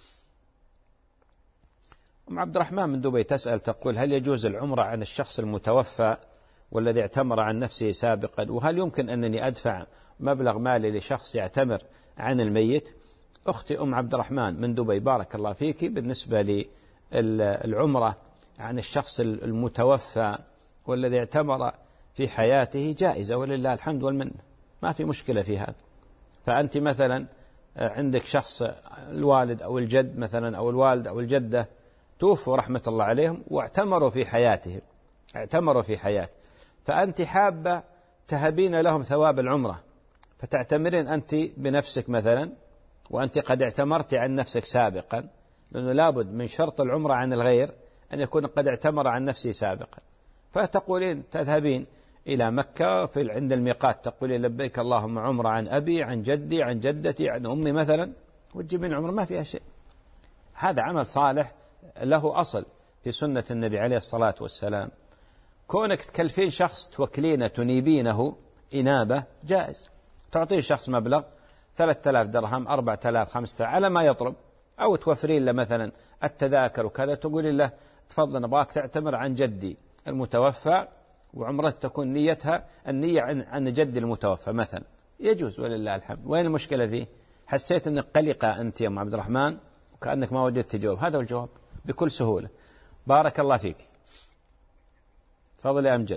أم عبد الرحمن من دبي تسأل تقول هل يجوز العمرة عن الشخص المتوفى والذي اعتمر عن نفسه سابقا، وهل يمكن أنني أدفع مبلغ مالي لشخص يعتمر عن الميت؟ أختي أم عبد الرحمن من دبي بارك الله فيك، بالنسبة للعمرة عن الشخص المتوفى والذي اعتمر في حياته جائزة ولله الحمد والمنة، ما في مشكلة في هذا. فأنت مثلا عندك شخص الوالد أو الجد مثلا أو الوالد أو الجدة توفوا رحمة الله عليهم واعتمروا في حياتهم، فأنت حابة تهبين لهم ثواب العمرة، فتعتمرين أنت بنفسك مثلا وأنت قد اعتمرت عن نفسك سابقا، لأنه لابد من شرط العمرة عن الغير أن يكون قد اعتمر عن نفسه سابقا. فتقولين تذهبين إلى مكة عند الميقات تقولين لبيك اللهم عمرة عن أبي عن جدي عن جدتي عن أمي مثلا، وتجيبين عمرة ما فيها شيء. هذا عمل صالح له أصل في سنة النبي عليه الصلاة والسلام. كونك تكلفين شخص توكلينه تنيبينه إنابة جائز، تعطيه شخص مبلغ 3000 درهم 4000 5000 على ما يطلب، أو توفرين له مثلا التذاكر وكذا، تقولين له تفضل نبغاك تعتمر عن جدي المتوفى وعمرته تكون نيتها النية عن جدي المتوفى مثلا، يجوز ولله الحمد. وين المشكلة فيه؟ حسيت أنك قلقة أنت يا أم عبد الرحمن وكأنك ما وجدت جواب، هذا هو الجواب بكل سهولة. بارك الله فيك. تفضل يا أمجد.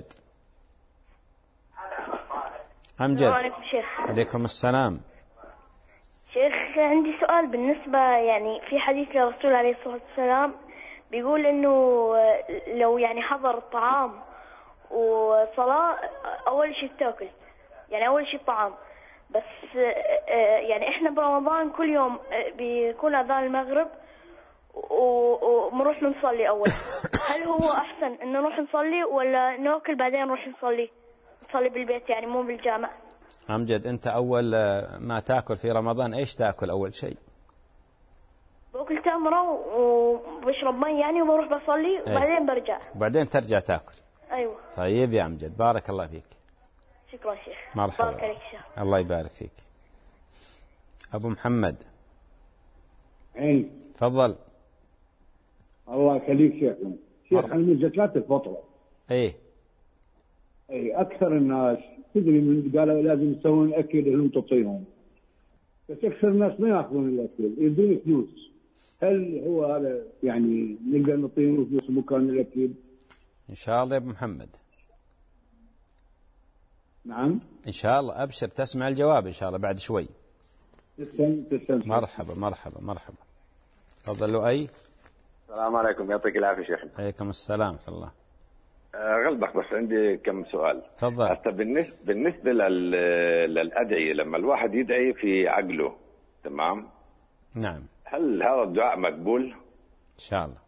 السلام عليكم شيخ. عليكم السلام. شيخ عندي سؤال بالنسبة يعني في حديث الرسول عليه الصلاة والسلام بيقول إنه لو يعني حضر الطعام وصلاة أول شيء تأكل، يعني أول شيء الطعام، بس يعني احنا برمضان كل يوم بيكون اذان المغرب ونروح نصلي اول. هل هو احسن ان نروح نصلي ولا ناكل بعدين نروح نصلي بالبيت يعني مو بالجامع؟ أمجد، أنت أول ما تأكل في رمضان إيش تأكل أول شيء؟ باكل تمرة وبشرب مي يعني وبروح بصلي وبعدين برجع. وبعدين ترجع تأكل. أيوة. طيب يا أمجد، بارك الله فيك. شكرا شيخ. مرحبا. بارك عليك شيخ. الله يبارك فيك. أبو محمد. تفضل. الله يخليك شيخنا. شيخ من زكاة الفطرة. اي اكثر الناس تدري من قالوا لازم يسوون اكل لهم تعطيهم، بس اكثر الناس ما ياخذون الاكل، يدون فلوس. هل هو هذا يعني نقدر نعطيهم فلوس مكان الاكل؟ ان شاء الله يا ابو محمد. نعم ان شاء الله، ابشر تسمع الجواب ان شاء الله بعد شوي. تسلم. مرحبا مرحبا مرحبا. تفضل لؤي. السلام عليكم، يعطيك العافيه شيخنا. عليكم السلام ورحمه الله. غلبك، بس عندي كم سؤال. تفضل. حتى بالنسبه للادعيه، لما الواحد يدعي في عقله، تمام؟ نعم. هل هذا الدعاء مقبول؟ ان شاء الله.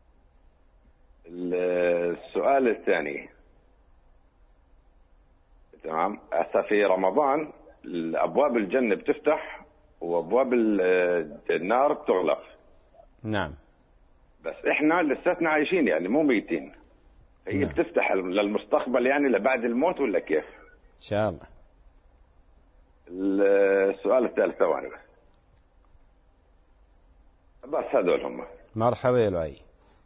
السؤال الثاني، تمام، هسه في رمضان ابواب الجنه بتفتح وابواب النار بتغلق. نعم. بس احنا لساتنا عايشين يعني مو ميتين. هي نعم. بتفتح للمستقبل يعني لبعد الموت ولا كيف؟ ان شاء الله. السؤال الثالث ثواني بس هذول هم. مرحبا يا لؤي.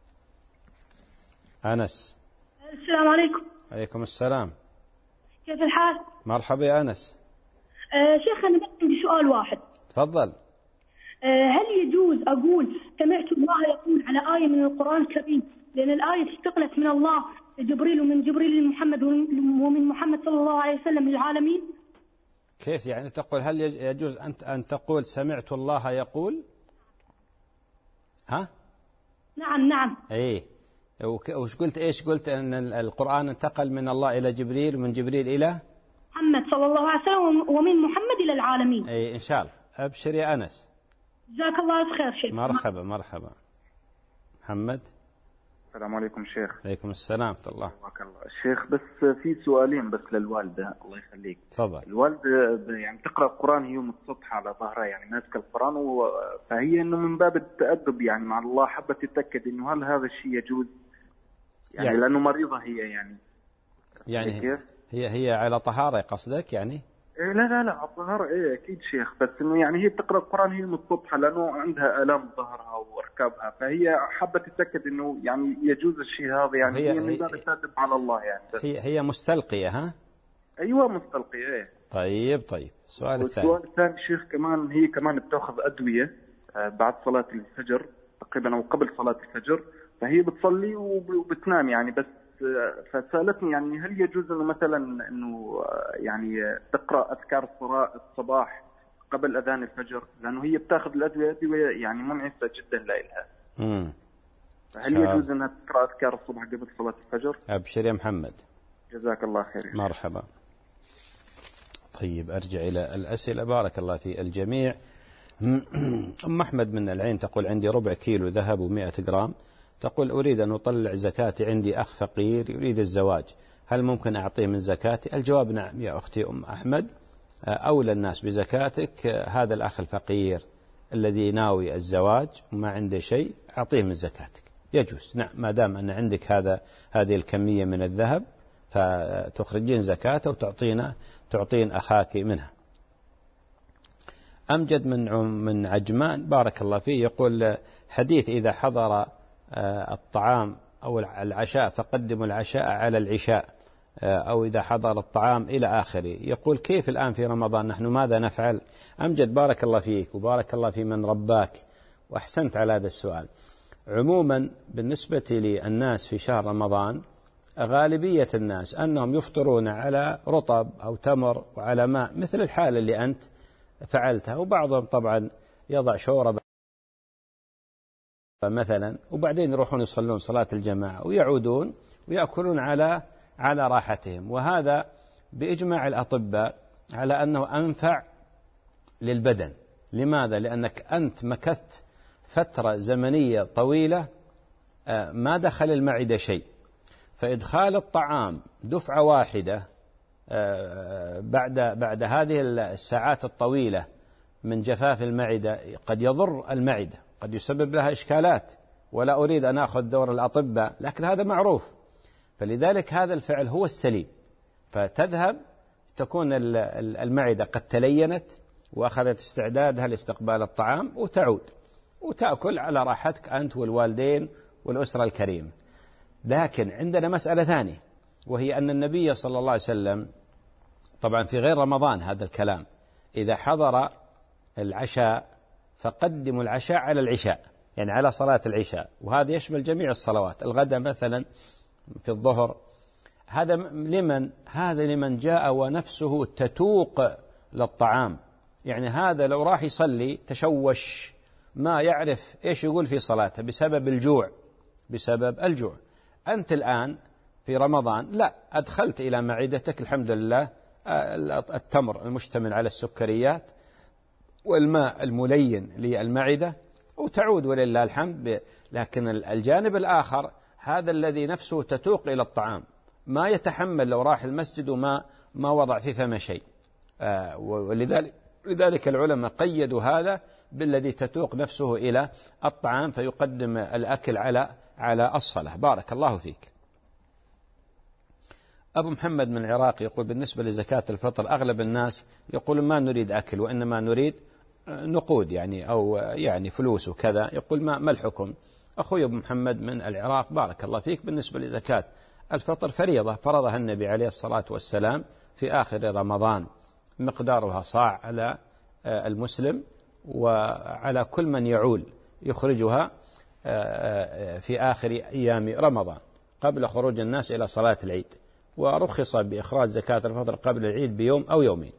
أنس. السلام عليكم. عليكم السلام. كيف الحال؟ مرحبا يا أنس. شيخ أنا عندي سؤال واحد. تفضل. هل يجوز أقول سمعت الله يقول على آية من القرآن الكريم، لأن الآية استقلت من الله لجبريل ومن جبريل لمحمد ومن محمد صلى الله عليه وسلم للعالمين؟ كيف يعني تقول هل يجوز أن تقول سمعت الله يقول؟ ها؟ نعم. إيه. وش قلت؟ إيش قلت؟ أن القرآن انتقل من الله إلى جبريل ومن جبريل إلى محمد صلى الله عليه وسلم ومن محمد إلى العالمين. إيه إن شاء الله. أبشر يا أنس. جزاك الله خير شيخ. مرحبا مرحبا. محمد. السلام عليكم شيخ. عليكم السلام ورحمة الله. بارك الله. الشيخ بس في سؤالين بس للوالدة، الله يخليك. تفضل. الوالدة يعني تقرأ القرآن هي متسطحة على ظهرها، يعني ماسكة القرآن فهي إنه من باب التأدب يعني مع الله حبت تتأكد إنه هل هذا الشيء يجوز يعني لأنه مريضة هي يعني هي على طهارة قصدك يعني؟ إيه لا على الظهر إيه أكيد شيخ، بس إنه يعني هي بتقرأ القرآن هي متسطحة لأنه عندها آلام ظهرها وركابها، فهي حابة تتأكد إنه يعني يجوز الشيء هذا يعني هي من باب التأدب على الله يعني. هي مستلقية ها؟ أيوة مستلقية إيه. طيب السؤال الثاني. السؤال الثاني شيخ، كمان هي كمان بتأخذ أدوية بعد صلاة الفجر تقريبا أو قبل صلاة الفجر، فهي بتصلي وبتنام يعني، بس فسألتني يعني هل يجوز إنه مثلا إنه يعني تقرأ أذكار الصباح قبل أذان الفجر، لأنه هي بتاخذ الأدوية يعني منعسة جدا لإلها. هل يجوز إنها تقرأ أذكار الصبح قبل صلاة الفجر؟ أبشر يا محمد. جزاك الله خير. مرحبا. طيب أرجع إلى الأسئلة. بارك الله في الجميع. أم أحمد من العين تقول عندي ربع كيلو ذهب و100 جرام، تقول أريد أن أطلع زكاتي، عندي أخ فقير يريد الزواج، هل ممكن أعطيه من زكاتي؟ الجواب نعم يا أختي أم أحمد، أولى الناس بزكاتك هذا الأخ الفقير الذي ناوي الزواج وما عنده شيء، أعطيه من زكاتك يجوز. نعم ما دام أن عندك هذه الكمية من الذهب فتخرجين زكاته تعطين أخاك منها. أمجد من عجمان بارك الله فيه يقول حديث إذا حضر الطعام أو العشاء فقدموا العشاء على العشاء، أو إذا حضر الطعام إلى آخره، يقول كيف الآن في رمضان نحن ماذا نفعل؟ أمجد بارك الله فيك وبارك الله في من رباك وأحسنت على هذا السؤال. عموما بالنسبة للناس في شهر رمضان غالبية الناس أنهم يفطرون على رطب أو تمر وعلى ماء مثل الحالة اللي أنت فعلتها، وبعضهم طبعا يضع شوربة مثلا وبعدين يروحون يصلون صلاة الجماعة ويعودون ويأكلون على راحتهم، وهذا بإجماع الأطباء على أنه أنفع للبدن. لماذا؟ لأنك أنت مكثت فترة زمنية طويلة ما دخل المعدة شيء، فإدخال الطعام دفعة واحدة بعد هذه الساعات الطويلة من جفاف المعدة قد يضر المعدة، قد يسبب لها إشكالات، ولا أريد أن أخذ دور الأطباء، لكن هذا معروف. فلذلك هذا الفعل هو السليم، فتذهب تكون المعدة قد تلينت وأخذت استعدادها لاستقبال الطعام، وتعود وتأكل على راحتك أنت والوالدين والأسرة الكريمة. لكن عندنا مسألة ثانية، وهي أن النبي صلى الله عليه وسلم، طبعا في غير رمضان هذا الكلام، إذا حضر العشاء فقدموا العشاء على العشاء، يعني على صلاة العشاء، وهذا يشمل جميع الصلوات. الغداء مثلا في الظهر، هذا لمن؟ هذا لمن جاء ونفسه تتوق للطعام، يعني هذا لو راح يصلي تشوش ما يعرف إيش يقول في صلاته بسبب الجوع، بسبب الجوع. أنت الآن في رمضان لا، أدخلت إلى معدتك الحمد لله التمر المشتمل على السكريات والماء الملين للمعدة، وتعود ولله الحمد. لكن الجانب الآخر هذا الذي نفسه تتوق إلى الطعام ما يتحمل لو راح المسجد وما وضع في فمه شيء، ولذلك العلماء قيدوا هذا بالذي تتوق نفسه إلى الطعام، فيقدم الأكل على الصلاة. بارك الله فيك. أبو محمد من العراق يقول بالنسبة لزكاة الفطر أغلب الناس يقول ما نريد أكل وإنما نريد نقود، يعني أو يعني فلوس وكذا. يقول ما الحكم؟ أخوي أبو محمد من العراق بارك الله فيك، بالنسبة لزكاة الفطر فريضة فرضها النبي عليه الصلاة والسلام في آخر رمضان، مقدارها صاع على المسلم وعلى كل من يعول يخرجها في آخر أيام رمضان قبل خروج الناس إلى صلاة العيد، ورخص بإخراج زكاة الفطر قبل العيد بيوم أو يومين.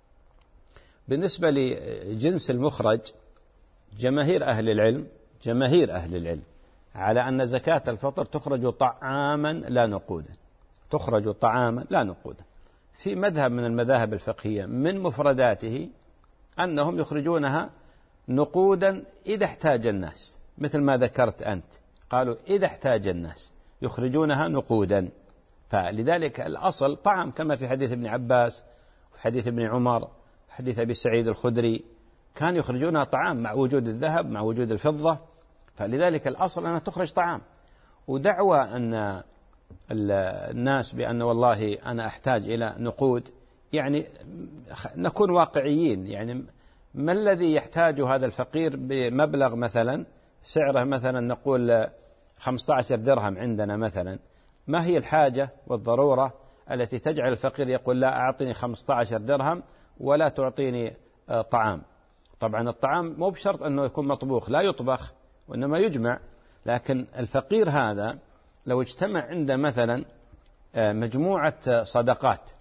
بالنسبة لجنس المخرج، جماهير أهل العلم على أن زكاة الفطر تخرج طعاما لا نقودا، تخرج طعاما لا نقودا. في مذهب من المذاهب الفقهية من مفرداته أنهم يخرجونها نقودا إذا احتاج الناس، مثل ما ذكرت أنت، قالوا إذا احتاج الناس يخرجونها نقودا. فلذلك الأصل طعام، كما في حديث ابن عباس وفي حديث ابن عمر حديث أبي سعيد الخدري، كان يخرجونها طعام مع وجود الذهب مع وجود الفضة. فلذلك الأصل أنها تخرج طعام. ودعوى أن الناس بأن والله أنا أحتاج إلى نقود، يعني نكون واقعيين، يعني ما الذي يحتاج هذا الفقير بمبلغ مثلا سعره مثلا نقول 15 درهم عندنا مثلا، ما هي الحاجة والضرورة التي تجعل الفقير يقول لا أعطيني 15 درهم ولا تعطيني طعام؟ طبعا الطعام مو بشرط أنه يكون مطبوخ، لا يطبخ وإنما يجمع. لكن الفقير هذا لو اجتمع عنده مثلا مجموعة صدقات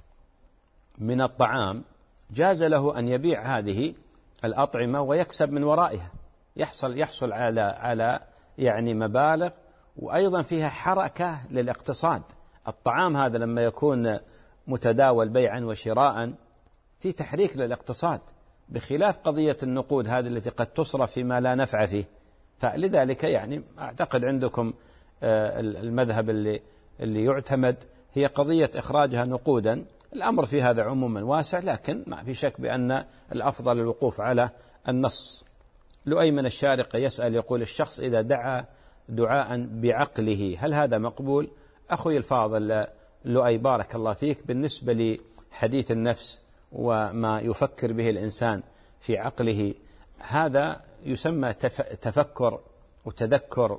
من الطعام، جاز له أن يبيع هذه الأطعمة ويكسب من ورائها، يحصل على يعني مبالغ، وأيضا فيها حركة للاقتصاد. الطعام هذا لما يكون متداول بيعا وشراء في تحريك للاقتصاد، بخلاف قضية النقود هذه التي قد تصرف فيما لا نفع فيه. فلذلك يعني أعتقد عندكم المذهب اللي يعتمد هي قضية إخراجها نقودا. الأمر في هذا عموما واسع، لكن ما في شك بأن الأفضل الوقوف على النص. لؤي من الشارقة يسأل يقول الشخص إذا دعا دعاء بعقله هل هذا مقبول؟ أخوي الفاضل لؤي بارك الله فيك، بالنسبة لحديث النفس وما يفكر به الإنسان في عقله، هذا يسمى تفكر وتذكر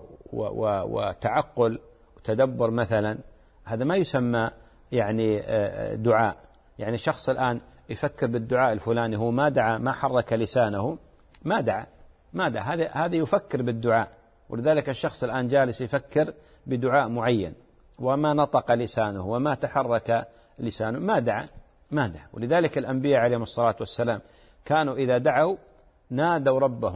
وتعقل وتدبر مثلا، هذا ما يسمى يعني دعاء. يعني الشخص الآن يفكر بالدعاء الفلاني، هو ما دعا، ما حرك لسانه، ما دعا، هذا يفكر بالدعاء. ولذلك الشخص الآن جالس يفكر بدعاء معين وما نطق لسانه وما تحرك لسانه، ما دعا. ولذلك الأنبياء عليهم الصلاة والسلام كانوا إذا دعوا نادوا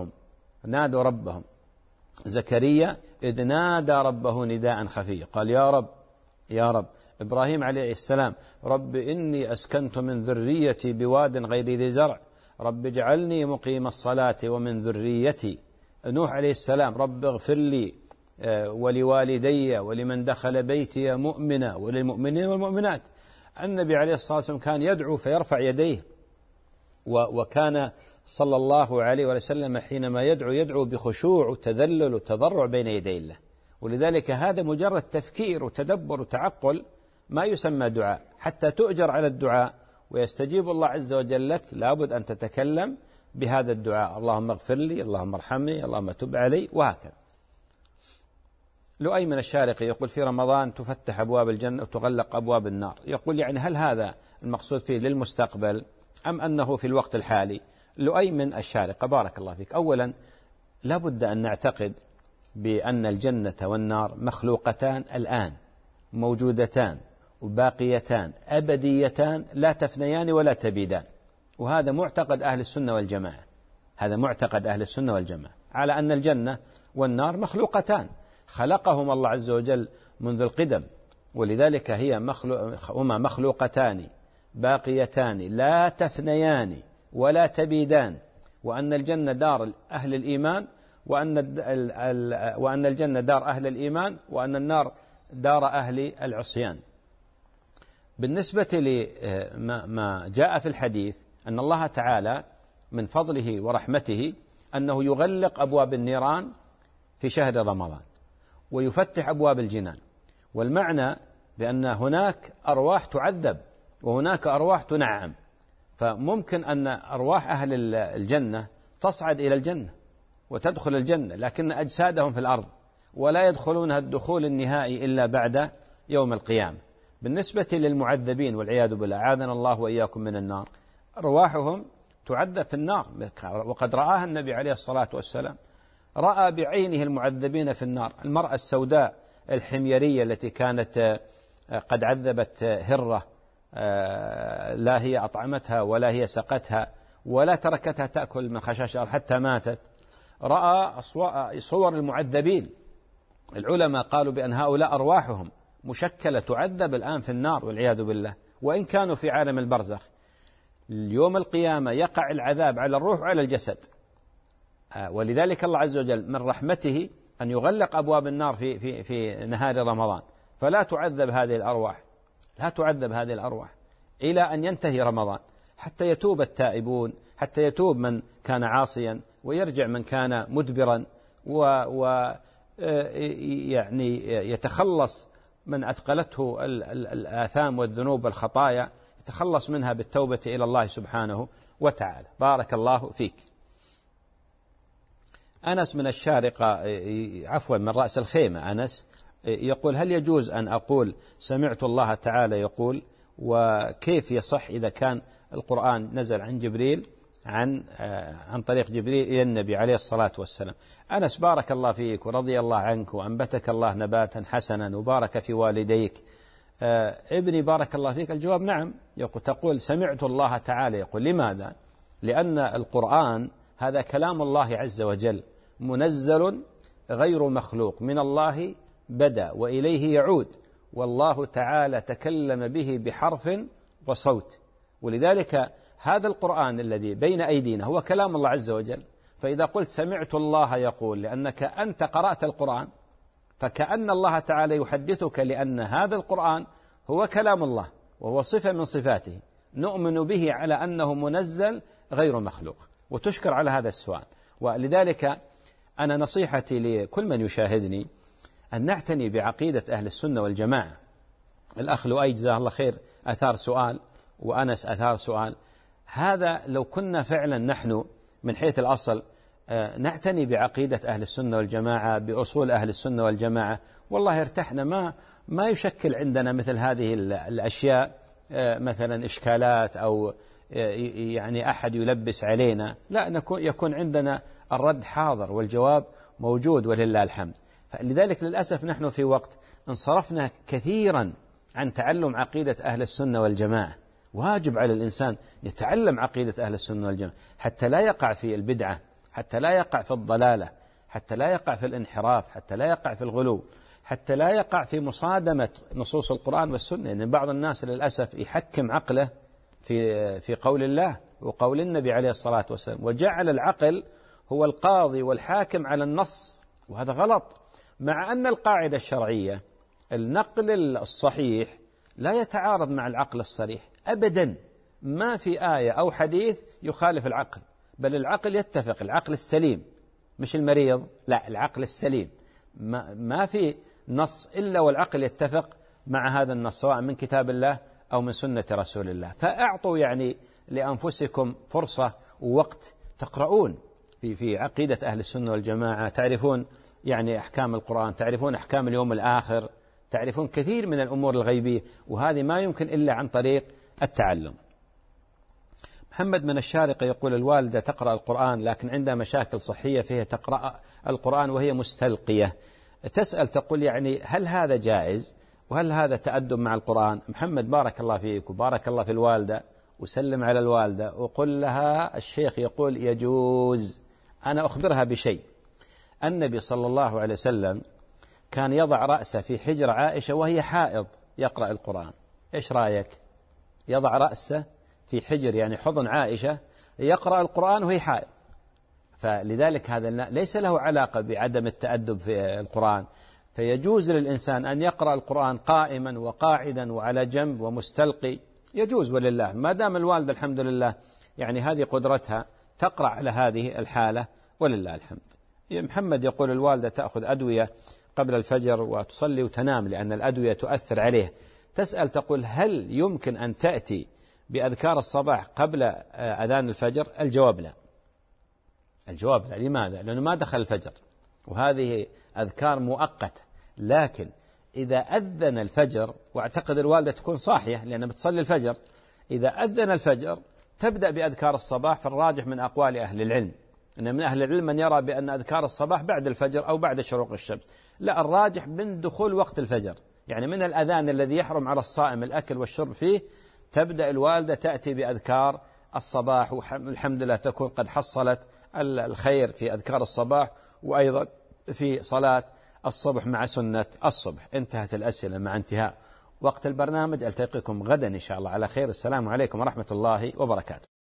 ربهم. زكريا إذ نادى ربه نداء خفيا قال يا رب. إبراهيم عليه السلام رب إني أسكنت من ذريتي بواد غير ذي زرع رب اجعلني مقيم الصلاة ومن ذريتي. نوح عليه السلام رب اغفر لي ولوالدي ولمن دخل بيتي مؤمنا وللمؤمنين والمؤمنات. النبي عليه الصلاة والسلام كان يدعو فيرفع يديه، وكان صلى الله عليه وسلم حينما يدعو بخشوع وتذلل وتضرع بين يدي الله. ولذلك هذا مجرد تفكير وتدبر وتعقل ما يسمى دعاء. حتى تؤجر على الدعاء ويستجيب الله عز وجل لك لابد أن تتكلم بهذا الدعاء: اللهم اغفر لي، اللهم ارحمني، اللهم تب علي، وهكذا. لؤي من الشارقي يقول: في رمضان تفتح أبواب الجنة وتغلق أبواب النار. يقول يعني هل هذا المقصود فيه للمستقبل أم أنه في الوقت الحالي؟ لؤي من الشارقة بارك الله فيك. أولا لابد أن نعتقد بأن الجنة والنار مخلوقتان الآن، موجودتان وباقيتان أبديتان، لا تفنيان ولا تبيدان. وهذا معتقد أهل السنة والجماعة، هذا معتقد أهل السنة والجماعة على أن الجنة والنار مخلوقتان خلقهما الله عز وجل منذ القدم، ولذلك هما مخلوقتان باقيتان لا تفنيان ولا تبيدان، وأن الجنة دار أهل الإيمان، وأن الجنة دار أهل الإيمان، وأن النار دار أهل العصيان. بالنسبة لما جاء في الحديث أن الله تعالى من فضله ورحمته أنه يغلق أبواب النيران في شهر رمضان ويفتح أبواب الجنان، والمعنى بأن هناك أرواح تعذب وهناك أرواح تنعم. فممكن أن أرواح أهل الجنة تصعد إلى الجنة وتدخل الجنة، لكن أجسادهم في الأرض ولا يدخلونها الدخول النهائي إلا بعد يوم القيامة. بالنسبة للمعذبين والعياذ بالله، أعاذنا الله وإياكم من النار، أرواحهم تعذب في النار، وقد رآها النبي عليه الصلاة والسلام، رأى بعينه المعذبين في النار. المرأة السوداء الحميرية التي كانت قد عذبت هرة، لا هي أطعمتها ولا هي سقتها ولا تركتها تأكل من خشاش الأرض حتى ماتت. رأى صور المعذبين. العلماء قالوا بأن هؤلاء أرواحهم مشكلة تعذب الآن في النار والعياذ بالله، وإن كانوا في عالم البرزخ. يوم القيامة يقع العذاب على الروح وعلى الجسد، ولذلك الله عز وجل من رحمته أن يغلق أبواب النار في نهار رمضان، فلا تعذب هذه الأرواح، لا تعذب هذه الأرواح إلى أن ينتهي رمضان، حتى يتوب التائبون، حتى يتوب من كان عاصيا ويرجع من كان مدبرا، يعني يتخلص من أثقلته الآثام والذنوب والخطايا، يتخلص منها بالتوبة إلى الله سبحانه وتعالى. بارك الله فيك. أنس من الشارقة، عفوا من رأس الخيمة، أنس يقول: هل يجوز أن أقول سمعت الله تعالى يقول؟ وكيف يصح إذا كان القرآن نزل عن جبريل عن طريق جبريل إلى النبي عليه الصلاة والسلام؟ أنس بارك الله فيك ورضي الله عنك وأنبتك الله نباتا حسنا وبارك في والديك. ابني بارك الله فيك، الجواب نعم. تقول سمعت الله تعالى يقول. لماذا؟ لأن القرآن هذا كلام الله عز وجل منزل غير مخلوق، من الله بدأ وإليه يعود، والله تعالى تكلم به بحرف وصوت، ولذلك هذا القرآن الذي بين أيدينا هو كلام الله عز وجل. فإذا قلت سمعت الله يقول لأنك أنت قرأت القرآن، فكأن الله تعالى يحدثك لأن هذا القرآن هو كلام الله وهو صفة من صفاته، نؤمن به على أنه منزل غير مخلوق. وتشكر على هذا السؤال. ولذلك أنا نصيحتي لكل من يشاهدني أن نعتني بعقيدة أهل السنة والجماعة. الأخ لؤي جزاه الله خير أثار سؤال، وأنس أثار سؤال. هذا لو كنا فعلا نحن من حيث الأصل نعتني بعقيدة أهل السنة والجماعة، بأصول أهل السنة والجماعة، والله ارتحنا، ما يشكل عندنا مثل هذه الأشياء مثلا إشكالات أو يعني أحد يلبس علينا. لا، يكون عندنا الرد حاضر والجواب موجود ولله الحمد. فلذلك للأسف نحن في وقت انصرفنا كثيرا عن تعلم عقيدة أهل السنة والجماعة. واجب على الإنسان يتعلم عقيدة أهل السنة والجماعة حتى لا يقع في البدعة، حتى لا يقع في الضلالة، حتى لا يقع في الانحراف، حتى لا يقع في الغلو، حتى لا يقع في مصادمة نصوص القرآن والسنة. لأن بعض الناس للأسف يحكم عقله في قول الله وقول النبي عليه الصلاة والسلام، وجعل العقل هو القاضي والحاكم على النص، وهذا غلط. مع أن القاعدة الشرعية النقل الصحيح لا يتعارض مع العقل الصريح أبدا، ما في آية أو حديث يخالف العقل، بل العقل يتفق، العقل السليم مش المريض، لا العقل السليم، ما في نص إلا والعقل يتفق مع هذا النص، سواء من كتاب الله أو من سنة رسول الله. فأعطوا يعني لأنفسكم فرصة ووقت تقرؤون في عقيدة أهل السنة والجماعة، تعرفون يعني أحكام القرآن، تعرفون أحكام اليوم الآخر، تعرفون كثير من الأمور الغيبية، وهذه ما يمكن إلا عن طريق التعلم. محمد من الشارقة يقول: الوالدة تقرأ القرآن لكن عندها مشاكل صحية فيها تقرأ القرآن وهي مستلقية، تسأل تقول يعني هل هذا جائز وهل هذا تأدب مع القرآن؟ محمد بارك الله فيك وبارك الله في الوالدة، وسلم على الوالدة وقل لها الشيخ يقول يجوز. أنا أخبرها بشيء، النبي صلى الله عليه وسلم كان يضع رأسه في حجر عائشة وهي حائض يقرأ القرآن. إيش رأيك؟ يضع رأسه في حجر يعني حضن عائشة يقرأ القرآن وهي حائض. فلذلك هذا ليس له علاقة بعدم التأدب في القرآن، فيجوز للإنسان أن يقرأ القرآن قائما وقاعدا وعلى جنب ومستلقي، يجوز ولله، ما دام الوالدة الحمد لله يعني هذه قدرتها تقرأ على هذه الحالة ولله الحمد. محمد يقول: الوالدة تأخذ أدوية قبل الفجر وتصلي وتنام لأن الأدوية تؤثر عليه، تسأل تقول: هل يمكن أن تأتي بأذكار الصباح قبل أذان الفجر؟ الجواب لا. الجواب لا. لماذا؟ لأنه ما دخل الفجر، وهذه أذكار مؤقتة، لكن إذا أذن الفجر، واعتقد الوالدة تكون صاحية لأنها بتصلي الفجر، إذا أذن الفجر تبدأ بأذكار الصباح. فالراجح من أقوال أهل العلم أن من أهل العلم من يرى بأن أذكار الصباح بعد الفجر أو بعد شروق الشمس، لا، الراجح من دخول وقت الفجر، يعني من الأذان الذي يحرم على الصائم الأكل والشرب فيه تبدأ الوالدة تأتي بأذكار الصباح، والحمد لله تكون قد حصلت الخير في أذكار الصباح وأيضا في صلاة الصبح مع سنة الصبح. انتهت الأسئلة مع انتهاء وقت البرنامج، ألتقيكم غدا إن شاء الله على خير. السلام عليكم ورحمة الله وبركاته.